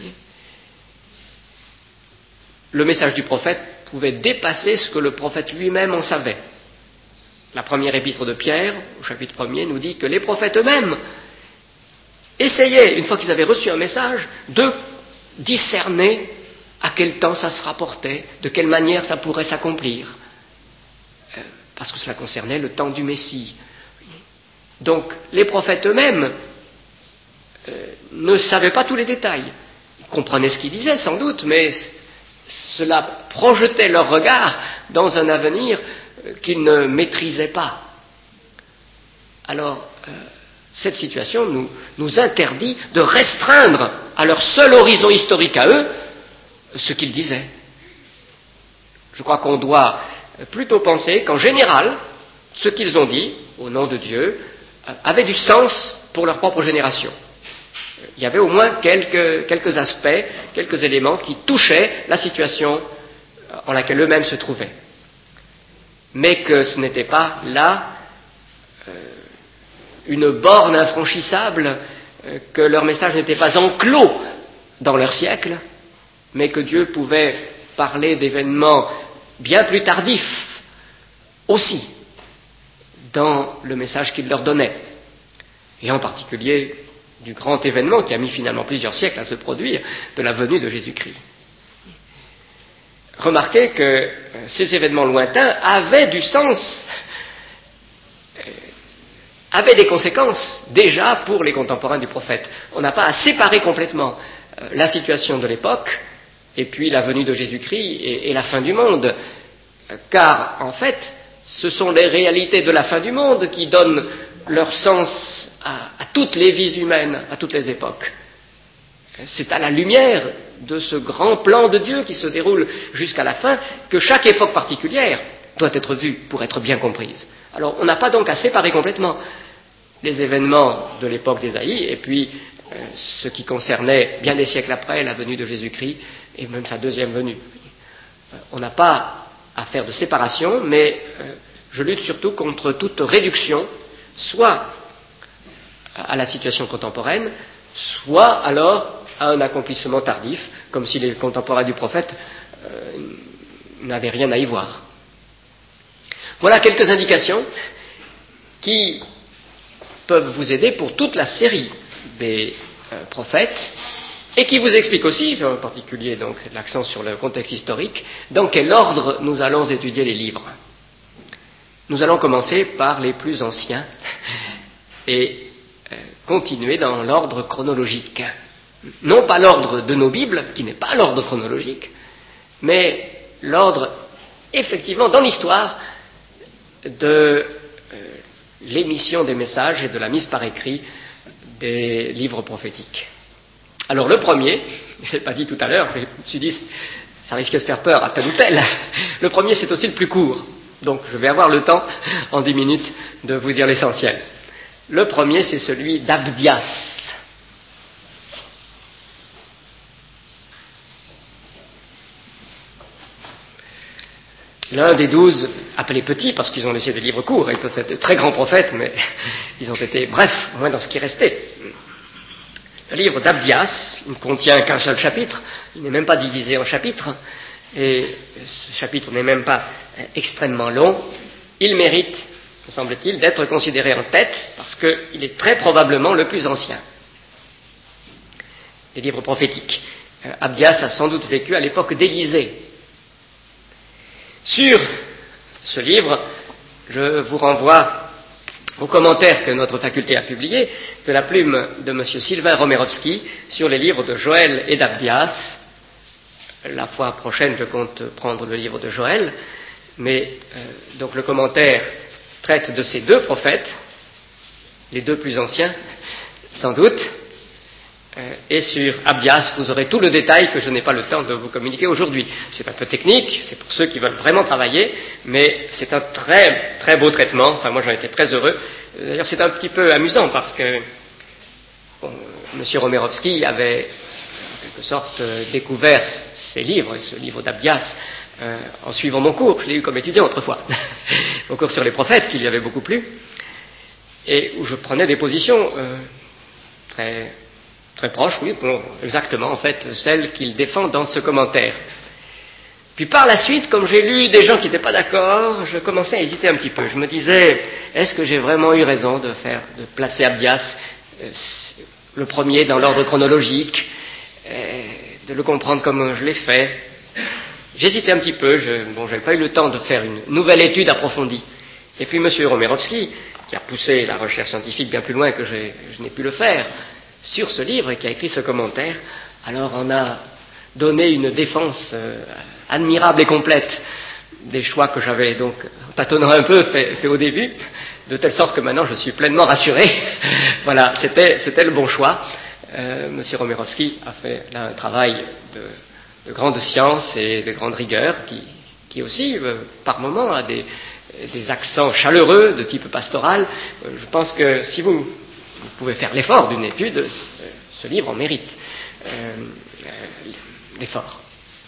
Le message du prophète pouvait dépasser ce que le prophète lui-même en savait. La première épître de Pierre, au chapitre premier, nous dit que les prophètes eux-mêmes essayaient, une fois qu'ils avaient reçu un message, de discerner à quel temps ça se rapportait, de quelle manière ça pourrait s'accomplir, euh, parce que cela concernait le temps du Messie. Donc, les prophètes eux-mêmes euh, ne savaient pas tous les détails. Ils comprenaient ce qu'ils disaient, sans doute, mais cela projetait leur regard dans un avenir qu'ils ne maîtrisaient pas. Alors, euh, cette situation nous, nous interdit de restreindre à leur seul horizon historique à eux ce qu'ils disaient. Je crois qu'on doit plutôt penser qu'en général, ce qu'ils ont dit, au nom de Dieu, avait du sens pour leur propre génération. Il y avait au moins quelques, quelques aspects, quelques éléments qui touchaient la situation en laquelle eux-mêmes se trouvaient. Mais que ce n'était pas là euh, une borne infranchissable, euh, que leur message n'était pas enclos dans leur siècle, mais que Dieu pouvait parler d'événements bien plus tardifs aussi dans le message qu'il leur donnait, et en particulier du grand événement qui a mis finalement plusieurs siècles à se produire, de la venue de Jésus-Christ. Remarquez que ces événements lointains avaient du sens, avaient des conséquences déjà pour les contemporains du prophète. On n'a pas à séparer complètement la situation de l'époque et puis la venue de Jésus-Christ et, et la fin du monde, car en fait, ce sont les réalités de la fin du monde qui donnent leur sens à, à toutes les vies humaines, à toutes les époques. C'est à la lumière de ce grand plan de Dieu qui se déroule jusqu'à la fin que chaque époque particulière doit être vue pour être bien comprise. Alors on n'a pas donc à séparer complètement les événements de l'époque d'Ésaïe et puis euh, ce qui concernait bien des siècles après la venue de Jésus-Christ et même sa deuxième venue. Euh, on n'a pas à faire de séparation, mais euh, je lutte surtout contre toute réduction, soit à la situation contemporaine, soit alors à un accomplissement tardif, comme si les contemporains du prophète euh, n'avaient rien à y voir. Voilà quelques indications qui peuvent vous aider pour toute la série des euh, prophètes et qui vous expliquent aussi, en particulier donc l'accent sur le contexte historique, dans quel ordre nous allons étudier les livres. Nous allons commencer par les plus anciens et euh, continuer dans l'ordre chronologique. Non pas l'ordre de nos Bibles, qui n'est pas l'ordre chronologique, mais l'ordre, effectivement, dans l'histoire de euh, l'émission des messages et de la mise par écrit des livres prophétiques. Alors le premier, je ne l'ai pas dit tout à l'heure, mais je me suis dit, ça risquait de faire peur à tel ou tel. Le premier, c'est aussi le plus court. Donc je vais avoir le temps, en dix minutes, de vous dire l'essentiel. Le premier, c'est celui d'Abdias. L'un des douze, appelés petits, parce qu'ils ont laissé des livres courts, ils peuvent être de très grands prophètes, mais ils ont été brefs, au moins dans ce qui restait. Le livre d'Abdias, il ne contient qu'un seul chapitre, il n'est même pas divisé en chapitres, et ce chapitre n'est même pas extrêmement long. Il mérite, me semble-t-il, d'être considéré en tête, parce qu'il est très probablement le plus ancien des livres prophétiques. Abdias a sans doute vécu à l'époque d'Élisée. Sur ce livre, je vous renvoie aux commentaires que notre faculté a publiés de la plume de M. Sylvain Romerovski sur les livres de Joël et d'Abdias. La fois prochaine, je compte prendre le livre de Joël, mais euh, donc le commentaire traite de ces deux prophètes, les deux plus anciens, sans doute, euh, et sur Abdias, vous aurez tout le détail que je n'ai pas le temps de vous communiquer aujourd'hui. C'est un peu technique, c'est pour ceux qui veulent vraiment travailler, mais c'est un très très beau traitement, enfin moi j'en étais très heureux. D'ailleurs c'est un petit peu amusant parce que bon, M. Romerovski avait en quelque sorte euh, découvert ces livres, ce livre d'Abdias, euh, en suivant mon cours. Je l'ai eu comme étudiant autrefois, mon cours sur les prophètes qui lui avait beaucoup plu, et où je prenais des positions euh, très, très proches, oui, bon, exactement en fait, celles qu'il défend dans ce commentaire. Puis par la suite, comme j'ai lu des gens qui n'étaient pas d'accord, je commençais à hésiter un petit peu. Je me disais, est-ce que j'ai vraiment eu raison de faire, de placer Abdias euh, le premier dans l'ordre chronologique, euh, de le comprendre comme je l'ai fait. J'hésitais un petit peu, je, bon, j'avais pas eu le temps de faire une nouvelle étude approfondie. Et puis M. Romerovski, qui a poussé la recherche scientifique bien plus loin que j'ai, je n'ai pu le faire, sur ce livre et qui a écrit ce commentaire, alors on a donné une défense euh, admirable et complète des choix que j'avais donc, en tâtonnant un peu, fait, fait au début, de telle sorte que maintenant je suis pleinement rassuré. Voilà, c'était, c'était le bon choix. Euh, Monsieur Romerovski a fait là un travail de, de grande science et de grande rigueur qui, qui aussi, euh, par moments, a des, des accents chaleureux de type pastoral. Euh, je pense que si vous, vous pouvez faire l'effort d'une étude, ce livre en mérite euh, euh, l'effort.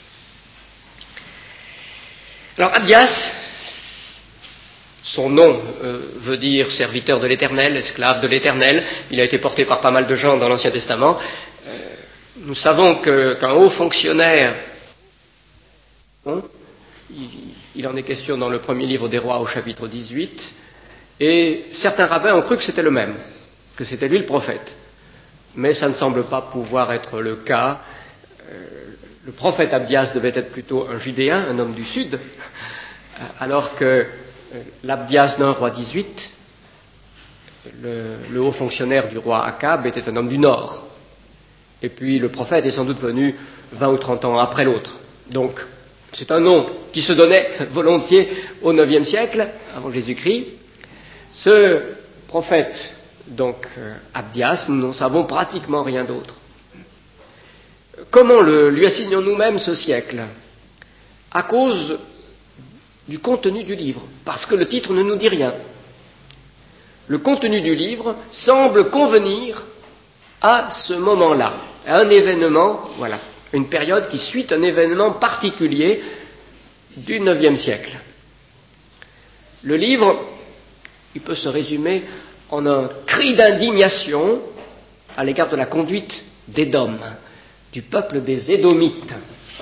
Alors, Abdias, son nom euh, veut dire serviteur de l'Éternel, esclave de l'Éternel. Il a été porté par pas mal de gens dans l'Ancien Testament. Euh, nous savons que, qu'un haut fonctionnaire, hein, il, il en est question dans le premier livre des Rois au chapitre dix-huit, et certains rabbins ont cru que c'était le même, que c'était lui le prophète. Mais ça ne semble pas pouvoir être le cas. Euh, le prophète Abdias devait être plutôt un Judéen, un homme du Sud, alors que l'Abdias d'un roi dix-huit, le, le haut fonctionnaire du roi Akab, était un homme du Nord. Et puis le prophète est sans doute venu vingt ou trente ans après l'autre. Donc c'est un nom qui se donnait volontiers au neuvième siècle, avant Jésus-Christ. Ce prophète, donc euh, Abdias, nous n'en savons pratiquement rien d'autre. Comment le, lui assignons nous-mêmes ce siècle? À cause du contenu du livre, parce que le titre ne nous dit rien. Le contenu du livre semble convenir à ce moment-là, à un événement, voilà, une période qui suit un événement particulier du neuvième siècle. Le livre, il peut se résumer en un cri d'indignation à l'égard de la conduite d'Édom, du peuple des Édomites.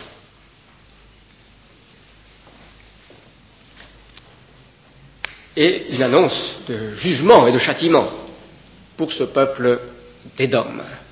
Et une annonce de jugement et de châtiment pour ce peuple d'Édom.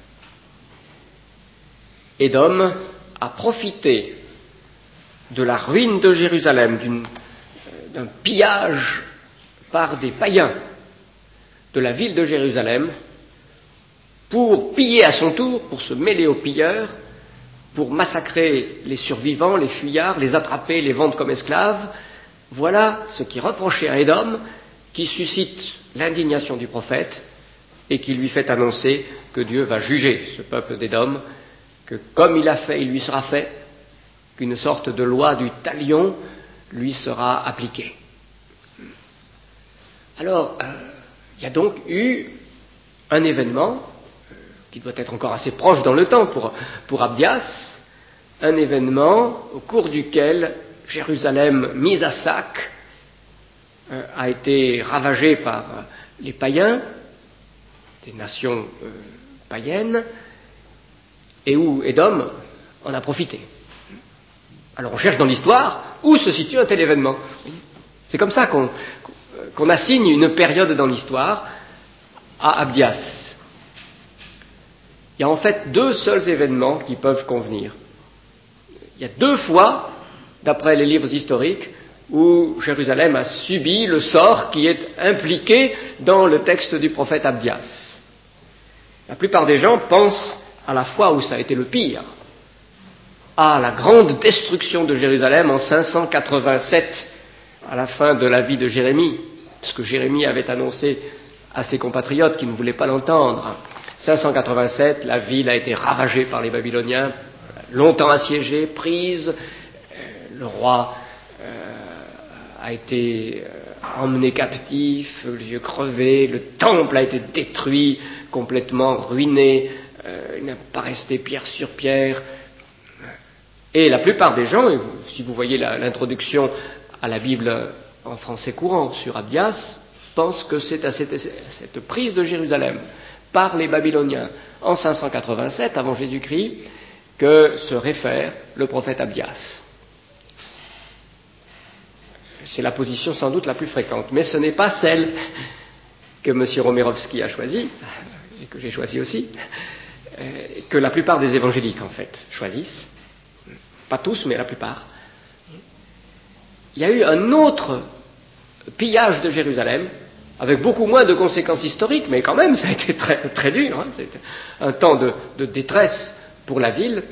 Édom a profité de la ruine de Jérusalem, d'une, d'un pillage par des païens de la ville de Jérusalem, pour piller à son tour, pour se mêler aux pilleurs, pour massacrer les survivants, les fuyards, les attraper, les vendre comme esclaves. Voilà ce qui est reproché à Édom, qui suscite l'indignation du prophète et qui lui fait annoncer que Dieu va juger ce peuple d'Édom, que comme il a fait, il lui sera fait, qu'une sorte de loi du talion lui sera appliquée. Alors, euh, il y a donc eu un événement euh, qui doit être encore assez proche dans le temps pour, pour Abdias, un événement au cours duquel Jérusalem, mise à sac, euh, a été ravagée par euh, les païens, des nations euh, païennes, et où Édom en a profité. Alors on cherche dans l'histoire où se situe un tel événement. C'est comme ça qu'on, qu'on assigne une période dans l'histoire à Abdias. Il y a en fait deux seuls événements qui peuvent convenir. Il y a deux fois, d'après les livres historiques, où Jérusalem a subi le sort qui est impliqué dans le texte du prophète Abdias. La plupart des gens pensent à la fois où ça a été le pire, à la grande destruction de Jérusalem en cinq cent quatre-vingt-sept, à la fin de la vie de Jérémie, ce que Jérémie avait annoncé à ses compatriotes qui ne voulaient pas l'entendre. cinq cent quatre-vingt-sept, la ville a été ravagée par les Babyloniens, longtemps assiégée, prise, le roi euh, a été euh, emmené captif, les yeux crevés, le temple a été détruit, complètement ruiné, euh, il n'a pas resté pierre sur pierre. Et la plupart des gens, et vous, si vous voyez la, l'introduction à la Bible en français courant sur Abdias, pensent que c'est à cette, cette prise de Jérusalem par les Babyloniens en cinq cent quatre-vingt-sept avant Jésus-Christ que se réfère le prophète Abdias. C'est la position sans doute la plus fréquente, mais ce n'est pas celle que M. Romerovski a choisie, et que j'ai choisie aussi, que la plupart des évangéliques en fait choisissent. Pas tous, mais la plupart. Il y a eu un autre pillage de Jérusalem, avec beaucoup moins de conséquences historiques, mais quand même, ça a été très, très dur. Hein, c'était un temps de, de détresse pour la ville,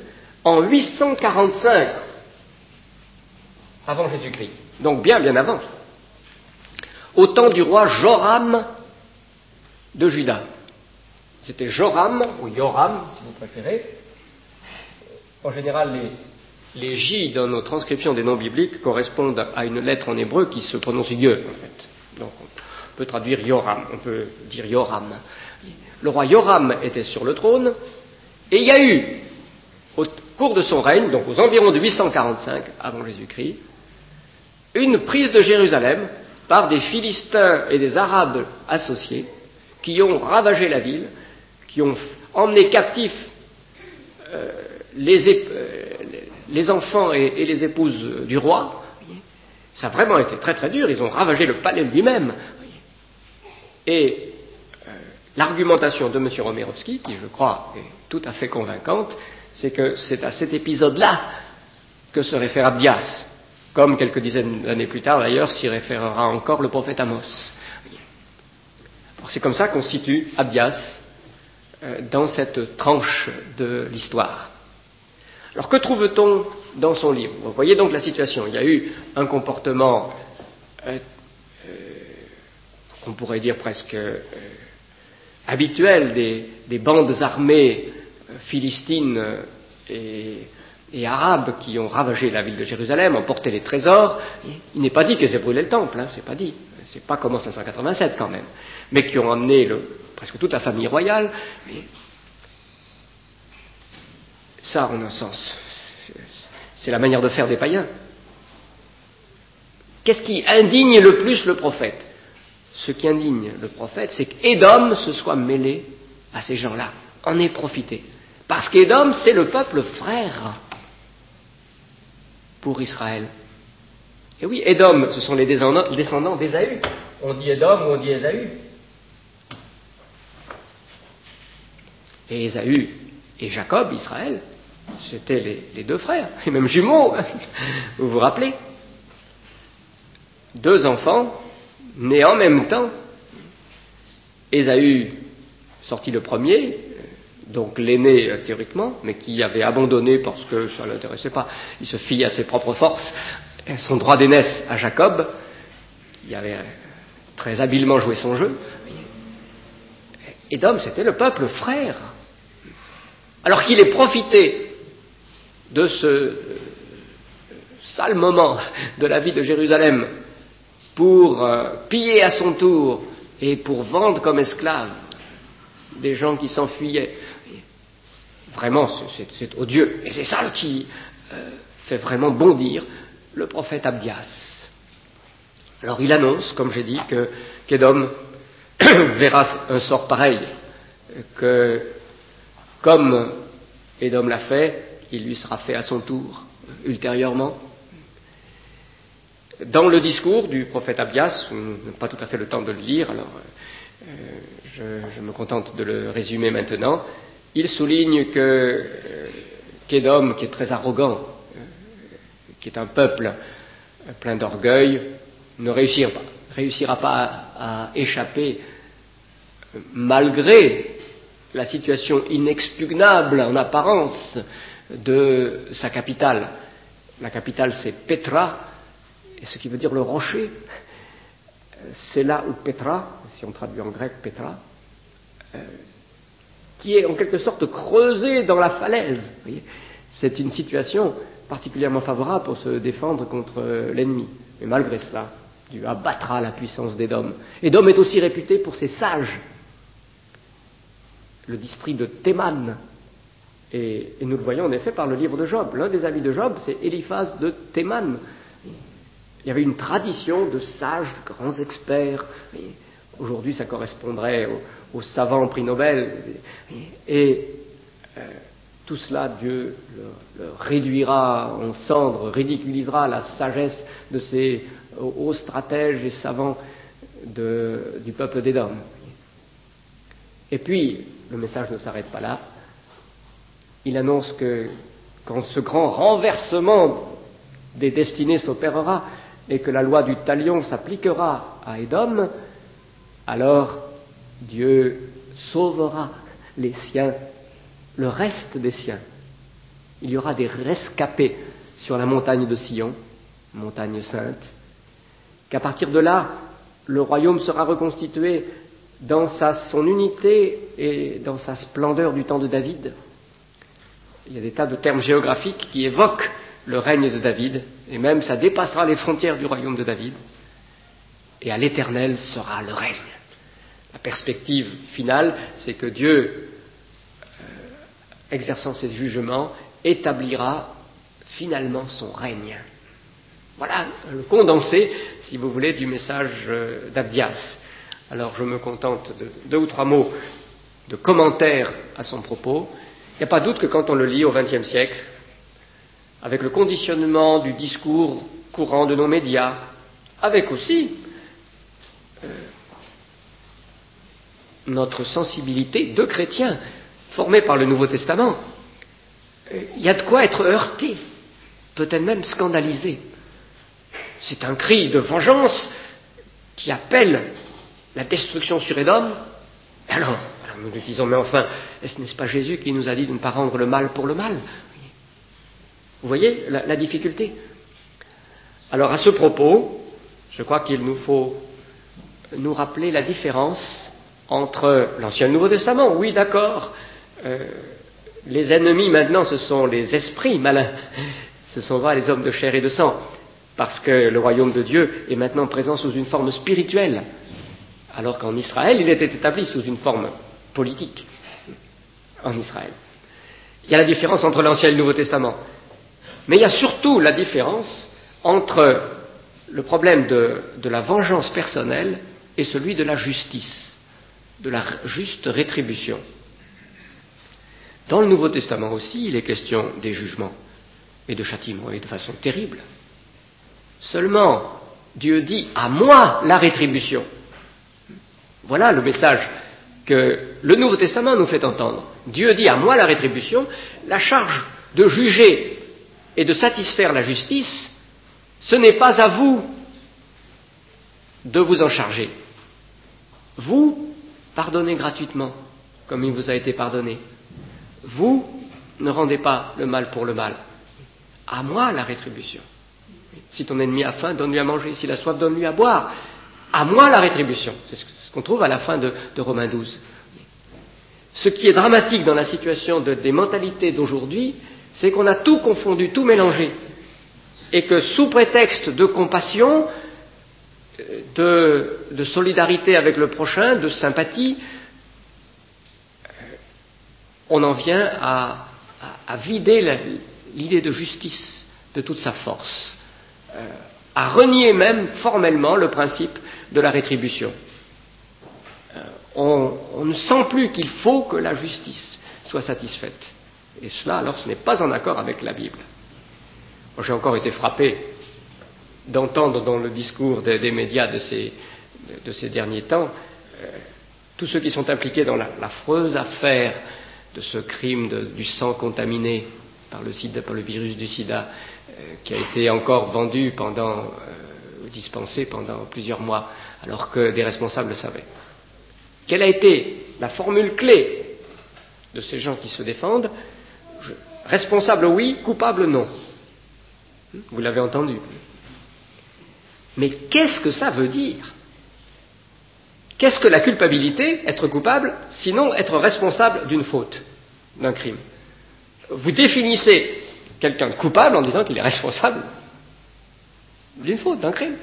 en huit cent quarante-cinq avant Jésus-Christ, donc bien bien avant, au temps du roi Joram de Juda. C'était Joram, ou Yoram si vous préférez. En général, les, les J dans nos transcriptions des noms bibliques correspondent à une lettre en hébreu qui se prononce Ye, en fait. Donc on peut traduire Yoram, on peut dire Yoram. Le roi Yoram était sur le trône, et il y a eu, au cours de son règne, donc aux environs de huit cent quarante-cinq avant Jésus-Christ, une prise de Jérusalem par des Philistins et des Arabes associés qui ont ravagé la ville, qui ont emmené captifs euh, les, ép- euh, les enfants et, et les épouses du roi. Ça a vraiment été très très dur, ils ont ravagé le palais lui-même. Et euh, l'argumentation de M. Romerovski, qui je crois est tout à fait convaincante, c'est que c'est à cet épisode-là que se réfère Abdias, comme quelques dizaines d'années plus tard d'ailleurs s'y référera encore le prophète Amos. Alors, c'est comme ça qu'on situe Abdias euh, dans cette tranche de l'histoire. Alors que trouve-t-on dans son livre? Vous voyez donc la situation. Il y a eu un comportement euh, euh, qu'on pourrait dire presque euh, habituel des, des bandes armées euh, philistines euh, et, et arabes qui ont ravagé la ville de Jérusalem, emporté les trésors. Il n'est pas dit qu'ils aient brûlé le temple, hein, c'est pas dit. C'est pas comme en cinq cent quatre-vingt-sept quand même. Mais qui ont emmené le, presque toute la famille royale. Ça, en un sens, c'est la manière de faire des païens. Qu'est-ce qui indigne le plus le prophète? Ce qui indigne le prophète, c'est qu'Édom se soit mêlé à ces gens-là, en ait profité. Parce qu'Édom, c'est le peuple frère pour Israël. Et oui, Édom, ce sont les descendants d'Ésaü. On dit Édom ou on dit Ésaü. Et Ésaü et Jacob, Israël, c'était les, les deux frères, et même jumeaux, vous vous rappelez? Deux enfants nés en même temps. Ésaü sorti le premier, donc l'aîné théoriquement, mais qui avait abandonné parce que ça ne l'intéressait pas. Il se fiait à ses propres forces, son droit d'aînesse à Jacob, qui avait très habilement joué son jeu. Édom, c'était le peuple frère. Alors qu'il ait profité de ce sale moment de la vie de Jérusalem pour euh, piller à son tour et pour vendre comme esclaves des gens qui s'enfuyaient. Vraiment, c'est, c'est odieux. Et c'est ça qui euh, fait vraiment bondir le prophète Abdias. Alors il annonce, comme j'ai dit, que qu'Édom verra un sort pareil, que comme Édom l'a fait, il lui sera fait à son tour ultérieurement. Dans le discours du prophète Abdias, on n'a pas tout à fait le temps de le lire, alors euh, je, je me contente de le résumer maintenant. Il souligne que euh, qu'Édom, qui est très arrogant, euh, qui est un peuple euh, plein d'orgueil, ne réussira pas, réussira pas à, à échapper, euh, malgré la situation inexpugnable en apparence de sa capitale. La capitale, c'est Petra, et ce qui veut dire le rocher. C'est là où Petra, si on traduit en grec Petra, euh, qui est en quelque sorte creusée dans la falaise. Vous voyez, c'est une situation particulièrement favorable pour se défendre contre l'ennemi. Mais malgré cela, Dieu abattra la puissance d'Édom. Édom est aussi réputé pour ses sages. Le district de Théman. Et, et nous le voyons en effet par le livre de Job. L'un des amis de Job, c'est Éliphaz de Théman. Il y avait une tradition de sages, de grands experts. Aujourd'hui, ça correspondrait aux, aux savants prix Nobel. Et euh, tout cela, Dieu le, le réduira en cendres, ridiculisera la sagesse de ces hauts stratèges et savants de, du peuple d'Édom. Et puis, le message ne s'arrête pas là. Il annonce que quand ce grand renversement des destinées s'opérera et que la loi du talion s'appliquera à Édom, alors Dieu sauvera les siens, le reste des siens. Il y aura des rescapés sur la montagne de Sion, montagne sainte, qu'à partir de là, le royaume sera reconstitué dans sa, son unité et dans sa splendeur du temps de David. Il y a des tas de termes géographiques qui évoquent le règne de David, et même ça dépassera les frontières du royaume de David, et à l'éternel sera le règne. La perspective finale, c'est que Dieu, euh, exerçant ses jugements, établira finalement son règne. Voilà le condensé, si vous voulez, du message d'Abdias. Alors je me contente de deux ou trois mots de commentaires à son propos. Il n'y a pas doute que quand on le lit au vingtième siècle, avec le conditionnement du discours courant de nos médias, avec aussi euh, notre sensibilité de chrétiens formés par le Nouveau Testament, euh, il y a de quoi être heurté, peut-être même scandalisé. C'est un cri de vengeance qui appelle la destruction sur Édom. Alors, alors nous nous disons, mais enfin, est-ce n'est-ce pas Jésus qui nous a dit de ne pas rendre le mal pour le mal? Vous voyez la, la difficulté? Alors à ce propos, je crois qu'il nous faut nous rappeler la différence entre l'Ancien et le Nouveau Testament. Oui, d'accord, euh, les ennemis maintenant ce sont les esprits malins, ce sont pas les hommes de chair et de sang, parce que le royaume de Dieu est maintenant présent sous une forme spirituelle, alors qu'en Israël, il était établi sous une forme politique, en Israël. Il y a la différence entre l'Ancien et le Nouveau Testament. Mais il y a surtout la différence entre le problème de, de la vengeance personnelle et celui de la justice, de la juste rétribution. Dans le Nouveau Testament aussi, il est question des jugements et de châtiments, et de façon terrible. Seulement, Dieu dit « à moi la rétribution ». Voilà le message que le Nouveau Testament nous fait entendre. Dieu dit « à moi la rétribution », la charge de juger et de satisfaire la justice, ce n'est pas à vous de vous en charger. Vous, pardonnez gratuitement, comme il vous a été pardonné. Vous, ne rendez pas le mal pour le mal. À moi la rétribution. Si ton ennemi a faim, donne-lui à manger. S'il a soif, donne-lui à boire. À moi la rétribution. C'est ce qu'on trouve à la fin de, de Romains douze. Ce qui est dramatique dans la situation de, des mentalités d'aujourd'hui, c'est qu'on a tout confondu, tout mélangé. Et que sous prétexte de compassion, de, de solidarité avec le prochain, de sympathie, on en vient à, à, à vider la, l'idée de justice de toute sa force, euh, à renier même formellement le principe de la rétribution. Euh, on, on ne sent plus qu'il faut que la justice soit satisfaite. Et cela, alors, ce n'est pas en accord avec la Bible. Moi, j'ai encore été frappé d'entendre dans le discours des, des médias de ces, de, de ces derniers temps euh, tous ceux qui sont impliqués dans la, l'affreuse affaire de ce crime de, du sang contaminé par le, sida, par le virus du sida, euh, qui a été encore vendu pendant, euh, dispensé pendant plusieurs mois, alors que des responsables le savaient. Quelle a été la formule clé de ces gens qui se défendent? Je, responsable oui, coupable non. Vous l'avez entendu. Mais qu'est-ce que ça veut dire? Qu'est-ce que la culpabilité, être coupable, sinon être responsable d'une faute, d'un crime? Vous définissez quelqu'un de coupable en disant qu'il est responsable d'une faute, d'un crime.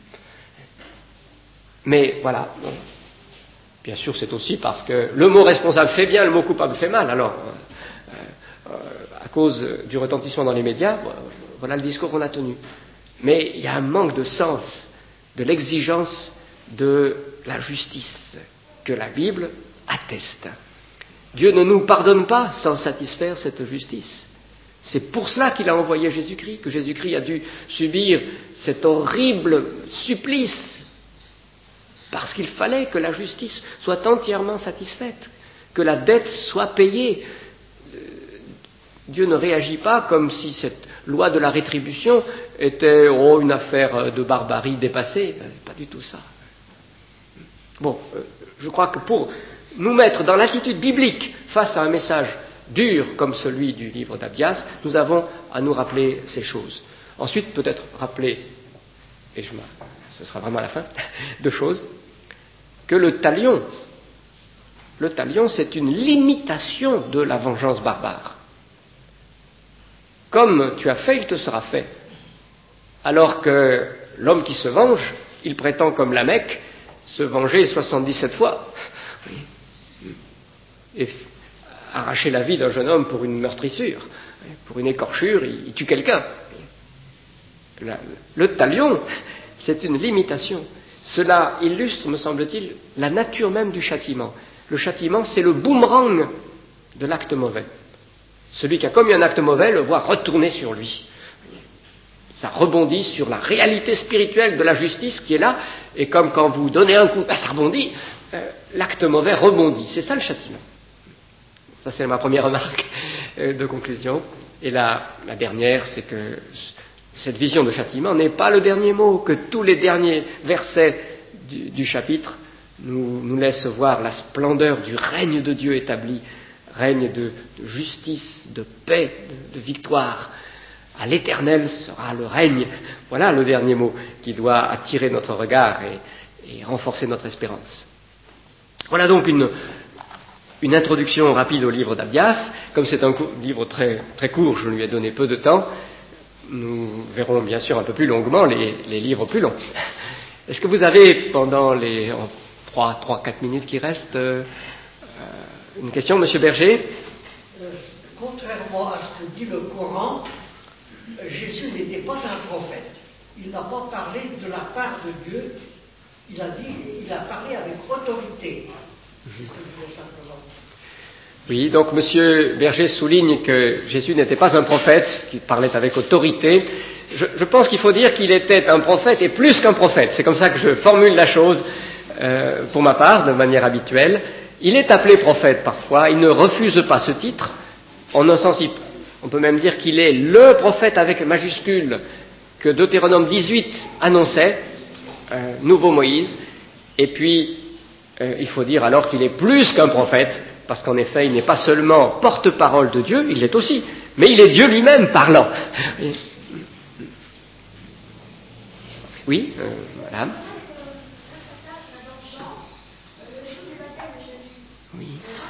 Mais voilà. Bien sûr, c'est aussi parce que le mot responsable fait bien, le mot coupable fait mal. Alors, euh, euh, à cause du retentissement dans les médias, voilà le discours qu'on a tenu. Mais il y a un manque de sens de l'exigence de la justice que la Bible atteste. Dieu ne nous pardonne pas sans satisfaire cette justice. C'est pour cela qu'il a envoyé Jésus-Christ, que Jésus-Christ a dû subir cet horrible supplice, parce qu'il fallait que la justice soit entièrement satisfaite, que la dette soit payée. Dieu ne réagit pas comme si cette loi de la rétribution était oh, une affaire de barbarie dépassée. Pas du tout ça. Bon, euh, je crois que pour nous mettre dans l'attitude biblique face à un message dur comme celui du livre d'Abias, nous avons à nous rappeler ces choses. Ensuite, peut-être rappeler, et je ce sera vraiment à la fin, deux choses, que le talion, le talion, c'est une limitation de la vengeance barbare. Comme tu as fait, il te sera fait. Alors que l'homme qui se venge, il prétend comme Lamech se venger soixante-dix-sept fois. Et arracher la vie d'un jeune homme pour une meurtrissure, pour une écorchure, il, il tue quelqu'un. La, le talion, c'est une limitation. Cela illustre, me semble-t-il, la nature même du châtiment. Le châtiment, c'est le boomerang de l'acte mauvais. Celui qui a commis un acte mauvais le voit retourner sur lui. Ça rebondit sur la réalité spirituelle de la justice qui est là, et comme quand vous donnez un coup, ben ça rebondit, euh, l'acte mauvais rebondit. C'est ça le châtiment. Ça, c'est ma première remarque euh, de conclusion. Et la, la dernière, c'est que cette vision de châtiment n'est pas le dernier mot, que tous les derniers versets du, du chapitre nous, nous laissent voir la splendeur du règne de Dieu établi, règne de, de justice, de paix, de, de victoire. À l'éternel sera le règne. Voilà le dernier mot qui doit attirer notre regard et, et renforcer notre espérance. Voilà donc une, une introduction rapide au livre d'Abias. Comme c'est un co- livre très, très court, je lui ai donné peu de temps. Nous verrons bien sûr un peu plus longuement les, les livres plus longs. Est-ce que vous avez, pendant les trois, trois, quatre minutes qui restent, euh, une question, Monsieur Berger? euh, Contrairement à ce que dit le Coran, Jésus n'était pas un prophète. Il n'a pas parlé de la part de Dieu. Il a dit, il a parlé avec autorité. C'est ce que je voulais simplement. Oui, donc Monsieur Berger souligne que Jésus n'était pas un prophète, qu'il parlait avec autorité. Je, je pense qu'il faut dire qu'il était un prophète et plus qu'un prophète. C'est comme ça que je formule la chose euh, pour ma part, de manière habituelle. Il est appelé prophète parfois, il ne refuse pas ce titre. En un sens, on peut même dire qu'il est le prophète avec majuscule que Deutéronome dix-huit annonçait, euh, nouveau Moïse. Et puis, euh, il faut dire alors qu'il est plus qu'un prophète, parce qu'en effet, il n'est pas seulement porte-parole de Dieu, il l'est aussi, mais il est Dieu lui-même parlant. Oui, euh, madame. Oui.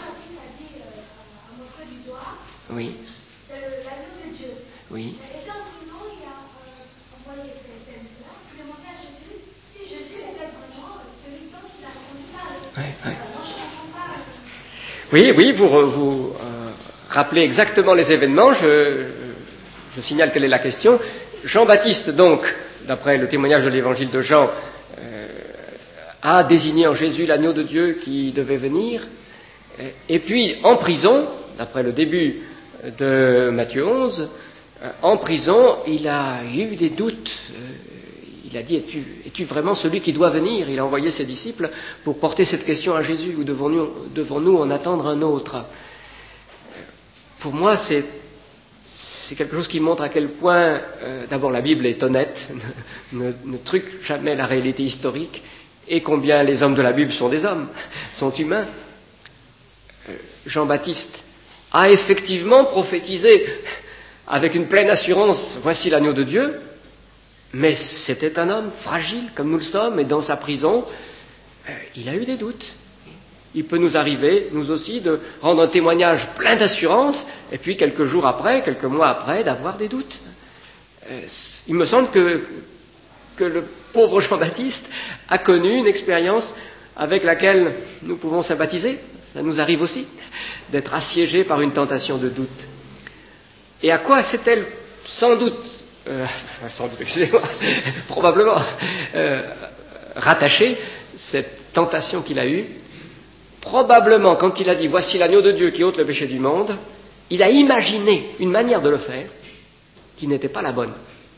Oui. L'agneau de Dieu. Oui. Il était en prison, il a euh, envoyé cette thème-là, il a demandé à Jésus si Jésus était vraiment celui dont il a répondu là. Ouais, ouais. Moi, je ne comprends pas. Euh... Oui, oui, vous, vous euh, rappelez exactement les événements. Je, je signale quelle est la question. Jean-Baptiste, donc, d'après le témoignage de l'évangile de Jean, euh, a désigné en Jésus l'agneau de Dieu qui devait venir. Et puis, en prison, d'après le début de Matthieu onze, en prison, il a eu des doutes. Il a dit, es-tu, es-tu vraiment celui qui doit venir? Il a envoyé ses disciples pour porter cette question à Jésus, ou devons-nous, devons-nous en attendre un autre? Pour moi, c'est, c'est quelque chose qui montre à quel point, euh, d'abord, la Bible est honnête, ne, ne, ne truque jamais la réalité historique, et combien les hommes de la Bible sont des hommes, sont humains. Jean-Baptiste a effectivement prophétisé avec une pleine assurance, voici l'agneau de Dieu, mais c'était un homme fragile comme nous le sommes, et dans sa prison, euh, il a eu des doutes. Il peut nous arriver, nous aussi, de rendre un témoignage plein d'assurance, et puis quelques jours après, quelques mois après, d'avoir des doutes. Euh, il me semble que, que le pauvre Jean-Baptiste a connu une expérience avec laquelle nous pouvons sympathiser. Ça nous arrive aussi d'être assiégés par une tentation de doute. Et à quoi s'est-elle sans doute, euh, sans doute, excusez-moi, probablement euh, rattachée, cette tentation qu'il a eue? Probablement, quand il a dit « Voici l'agneau de Dieu qui ôte le péché du monde », il a imaginé une manière de le faire qui n'était pas la bonne.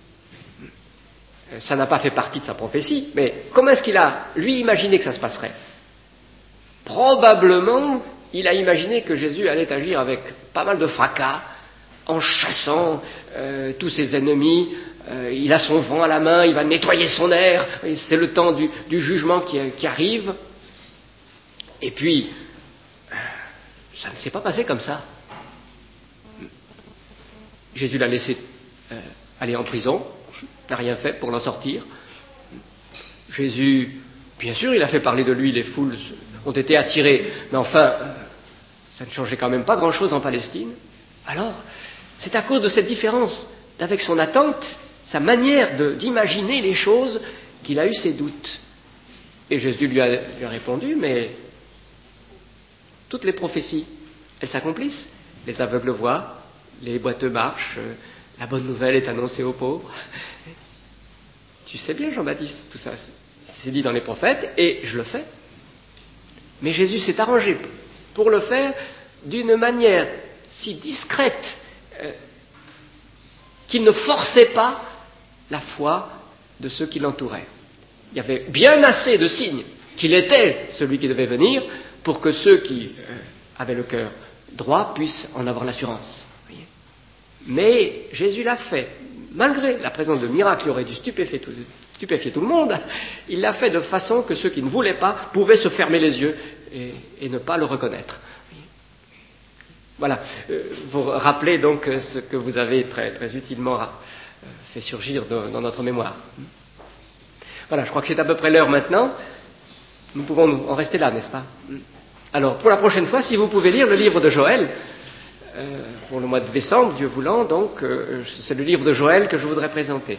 Ça n'a pas fait partie de sa prophétie, mais comment est-ce qu'il a, lui, imaginé que ça se passerait? Probablement, il a imaginé que Jésus allait agir avec pas mal de fracas, en chassant euh, tous ses ennemis. Euh, il a son vent à la main, il va nettoyer son air. Et c'est le temps du, du jugement qui, qui arrive. Et puis, ça ne s'est pas passé comme ça. Jésus l'a laissé euh, aller en prison, n'a rien fait pour l'en sortir. Jésus, bien sûr, il a fait parler de lui, les foules ont été attirées, mais enfin, ça ne changeait quand même pas grand-chose en Palestine. Alors, c'est à cause de cette différence avec son attente, sa manière de, d'imaginer les choses, qu'il a eu ses doutes. Et Jésus lui a, lui a répondu, mais toutes les prophéties, elles s'accomplissent. Les aveugles voient, les boiteux marchent, la bonne nouvelle est annoncée aux pauvres. Tu sais bien, Jean-Baptiste, tout ça, c'est dit dans les prophètes, et je le fais. Mais Jésus s'est arrangé pour le faire d'une manière si discrète euh, qu'il ne forçait pas la foi de ceux qui l'entouraient. Il y avait bien assez de signes qu'il était celui qui devait venir pour que ceux qui euh, avaient le cœur droit puissent en avoir l'assurance. Voyez. Mais Jésus l'a fait, malgré la présence de miracles qui auraient dû stupéfier tout, stupéfier tout le monde, il l'a fait de façon que ceux qui ne voulaient pas pouvaient se fermer les yeux et, et ne pas le reconnaître. Voilà, euh, vous rappelez donc ce que vous avez très, très utilement euh, fait surgir dans, dans notre mémoire. Voilà, je crois que c'est à peu près l'heure maintenant. Nous pouvons en rester là, n'est-ce pas? Alors, pour la prochaine fois, si vous pouvez lire le livre de Joël, euh, pour le mois de décembre, Dieu voulant, donc, euh, c'est le livre de Joël que je voudrais présenter.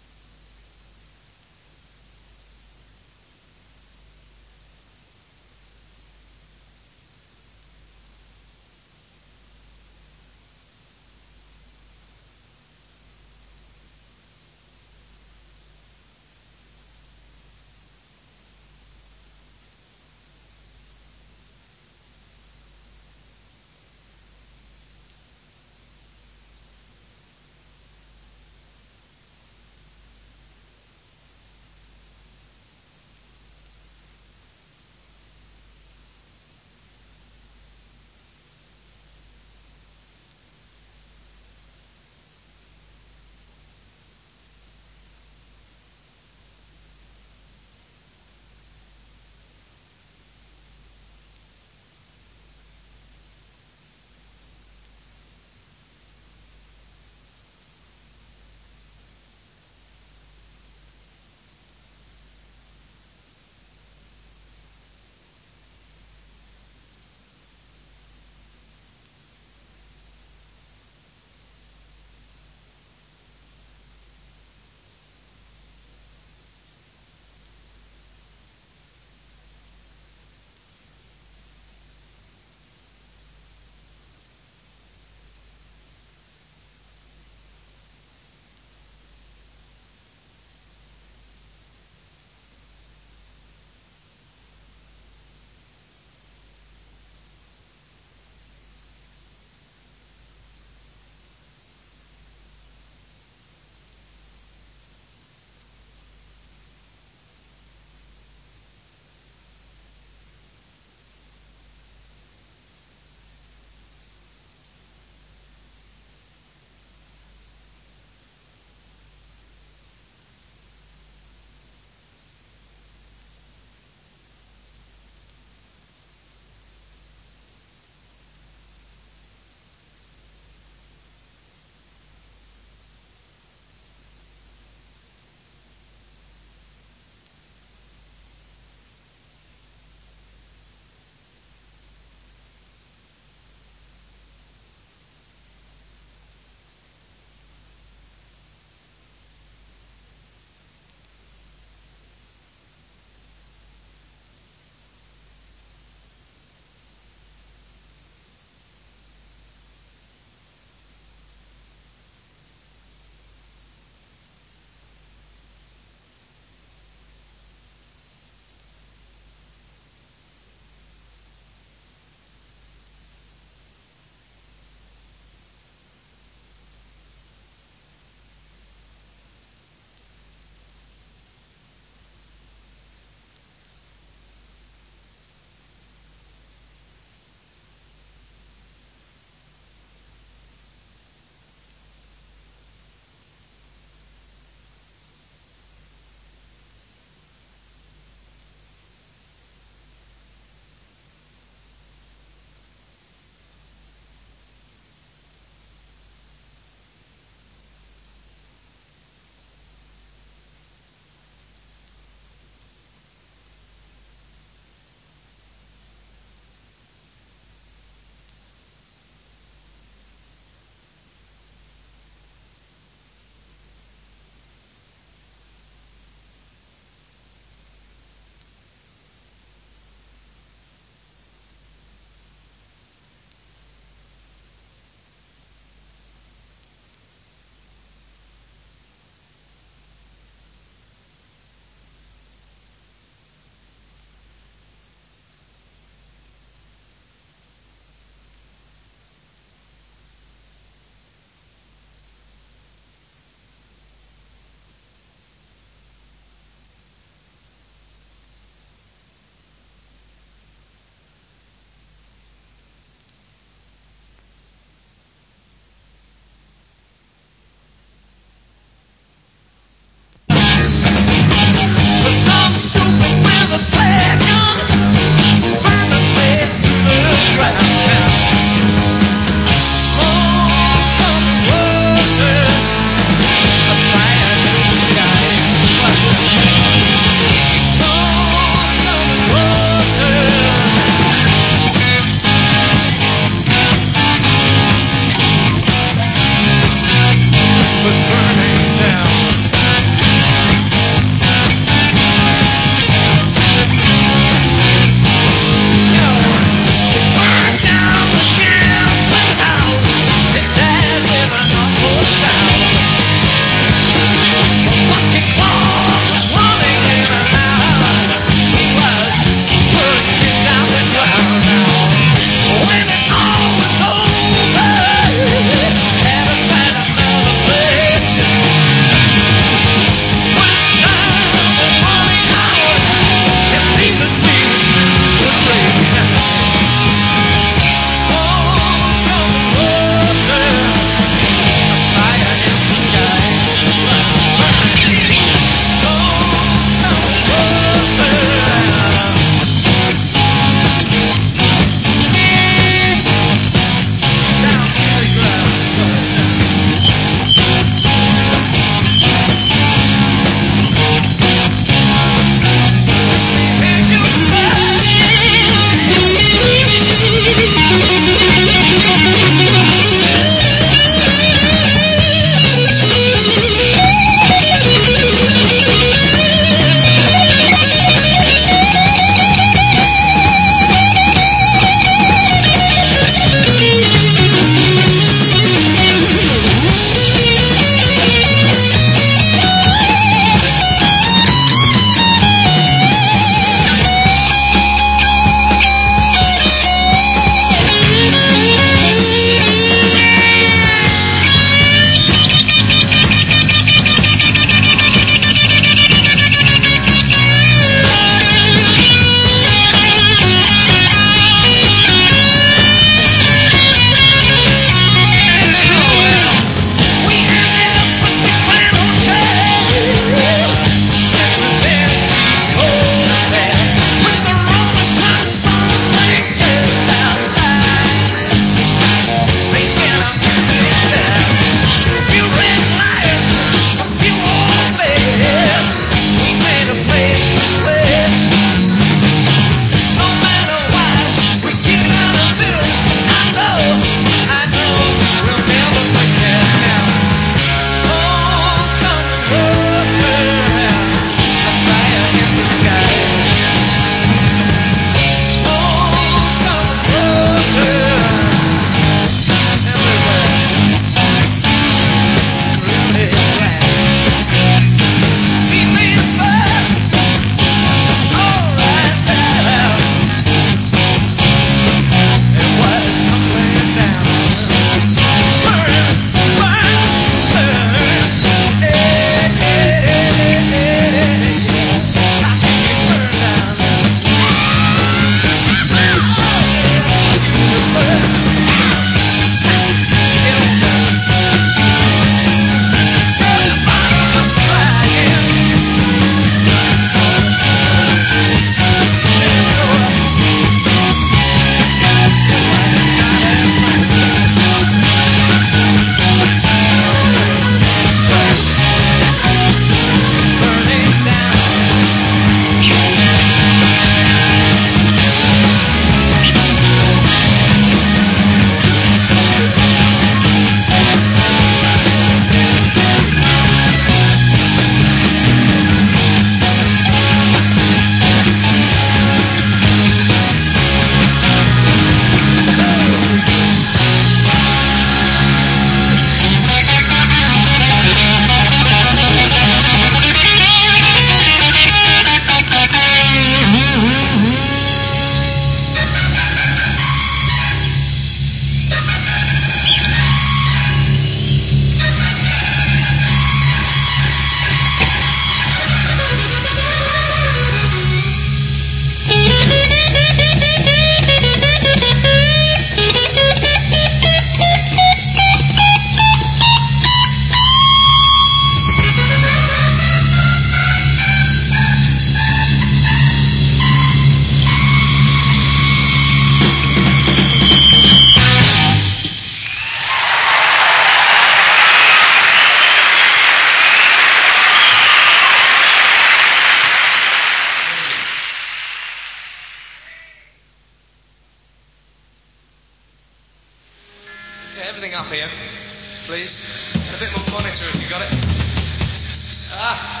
everything up here, please. And a bit more monitor if you got it. Ah.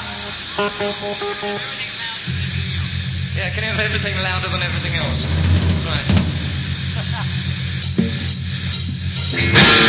Yeah, can you have everything louder than everything else? Right.